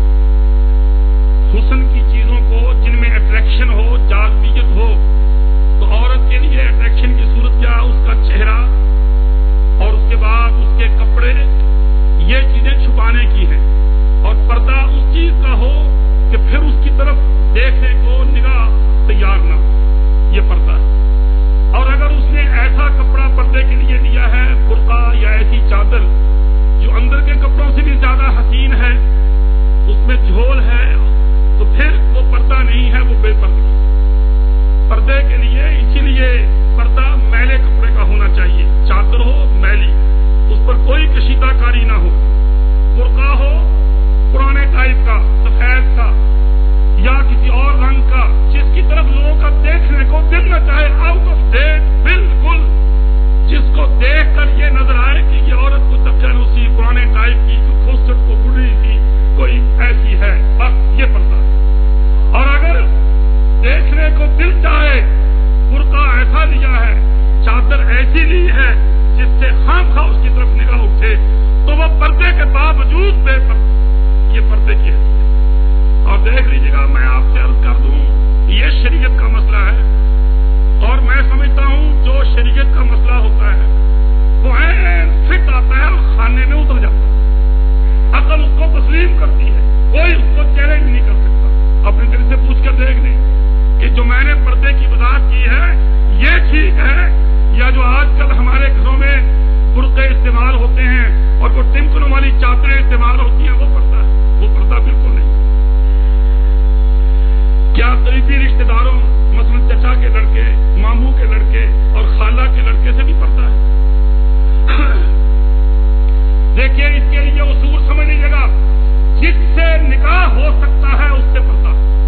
[SPEAKER 2] حسن کی چیزوں کو جن میں اٹریکشن ہو، جاذبیت ہو، تو عورت کے لیے اٹریکشن کی صورت کیا؟ اس کا چہرہ اور اس کے بعد اس کے کپڑے، یہ چیزیں چھپانے کی ہیں، اور پردہ اس چیز کا ہو کہ پھر اس کی طرف دیکھنے کو نگاہ تیار نہ ہو، یہ پردہ ہے۔ اور اگر اس نے ایسا کپڑا پردے کے لیے لیا ہے، برقع یا ایسی چادر جو اندر کے کپڑوں سے بھی زیادہ حسین ہے، اس میں جھول ہے، تو پھر وہ پردہ نہیں ہے، وہ بے پردگی۔ پردے کے لیے اسی لیے پردہ میلے کپڑے کا ہونا چاہیے، چادر ہو میلی، اس پر کوئی کشیدہ کاری نہ ہو، برقع ہو پرانے ٹائپ کا، سفید کا یا کسی اور رنگ کا، جس کی طرف لوگوں کا دیکھنے کو دل نہ چاہے، آؤٹ آف ڈیٹ بالکل، جس کو دیکھ کر یہ نظر آئے کہ یہ عورت کو تبدیل اسی پرانے ٹائپ کی، کوئی خوبصورت کو بڑھی سی کوئی ایسی ہے، بس یہ پردہ ہے۔ اور اگر دیکھنے کو دل چاہے برقع ایسا لیا ہے، چادر ایسی لی ہے جس سے خام خواہ اس کی طرف نگاہ اٹھے، تو وہ پردے کے باوجود بے پردہ، یہ پردے کی حیثیت۔ اور دیکھ لیجیے گا، میں آپ سے عرض کر دوں یہ شریعت کا مسئلہ ہے، اور میں سمجھتا ہوں جو شریعت کا مسئلہ ہوتا ہے وہ عین فٹ آتا ہے اور خانے میں اتر جاتا ہے، عقل اس کو تسلیم کرتی ہے، کوئی اس کو چیلنج نہیں کر سکتا۔ اپنے دل سے پوچھ کر دیکھ لیں کہ جو میں نے پردے کی وضاحت کی ہے یہ ٹھیک ہے، یا جو آج کل ہمارے گھروں میں برقعے استعمال ہوتے ہیں اور وہ ٹمکنوں والی چادریں استعمال ہوتی ہیں، وہ پردہ ہے؟ وہ پردہ بالکل نہیں۔ کیا قریبی رشتہ داروں مثلا چچا کے لڑکے، ماموں کے لڑکے اور خالہ کے لڑکے سے بھی پردہ ہے؟ دیکھیے اس کے لیے اصول سمجھ لیجیے گا، جس سے نکاح ہو سکتا ہے اس سے پردہ۔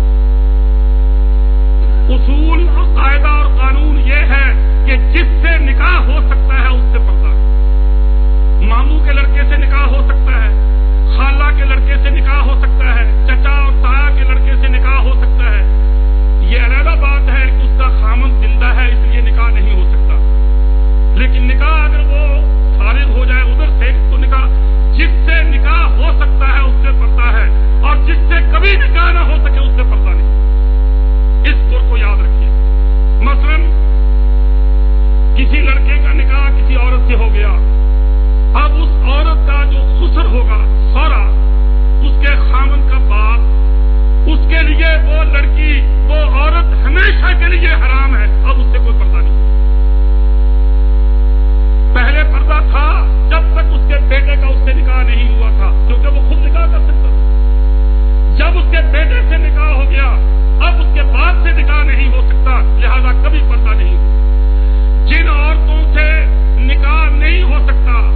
[SPEAKER 2] اصول اور قاعدہ اور قانون یہ ہے کہ جس سے نکاح ہو سکتا ہے اس سے پردہ۔ ماموں کے لڑکے سے نکاح ہو سکتا ہے، خالہ کے لڑکے سے نکاح ہو سکتا ہے، چچا اور تایا کے لڑکے سے نکاح ہو سکتا ہے، یہ علیحدہ بات ہے کہ اس کا خامند زندہ ہے اس لیے نکاح نہیں ہو سکتا، لیکن نکاح اگر وہ فارغ ہو جائے ادھر سے تو نکاح، جس سے نکاح ہو سکتا ہے اس سے پردہ ہے، اور جس سے کبھی نکاح نہ ہو سکے اس سے پردہ نہیں۔ اس گر کو یاد رکھیے۔ مثلا کسی لڑکے کا نکاح کسی عورت سے ہو گیا، اب اس عورت کا جو خسر ہوگا، سورا، اس کے خامن کا باپ، اس کے لیے وہ لڑکی، وہ عورت ہمیشہ کے لیے حرام ہے، اب اس سے کوئی پردہ نہیں۔ پہلے پردہ تھا جب تک اس کے بیٹے کا اس سے نکاح نہیں ہوا تھا، کیونکہ وہ خود نکاح کر سکتا تھا۔ جب اس کے بیٹے سے نکاح ہو گیا، اب اس کے باپ سے نکاح نہیں ہو سکتا، لہذا کبھی پردہ نہیں ہو۔ جن عورتوں سے نکاح نہیں ہو سکتا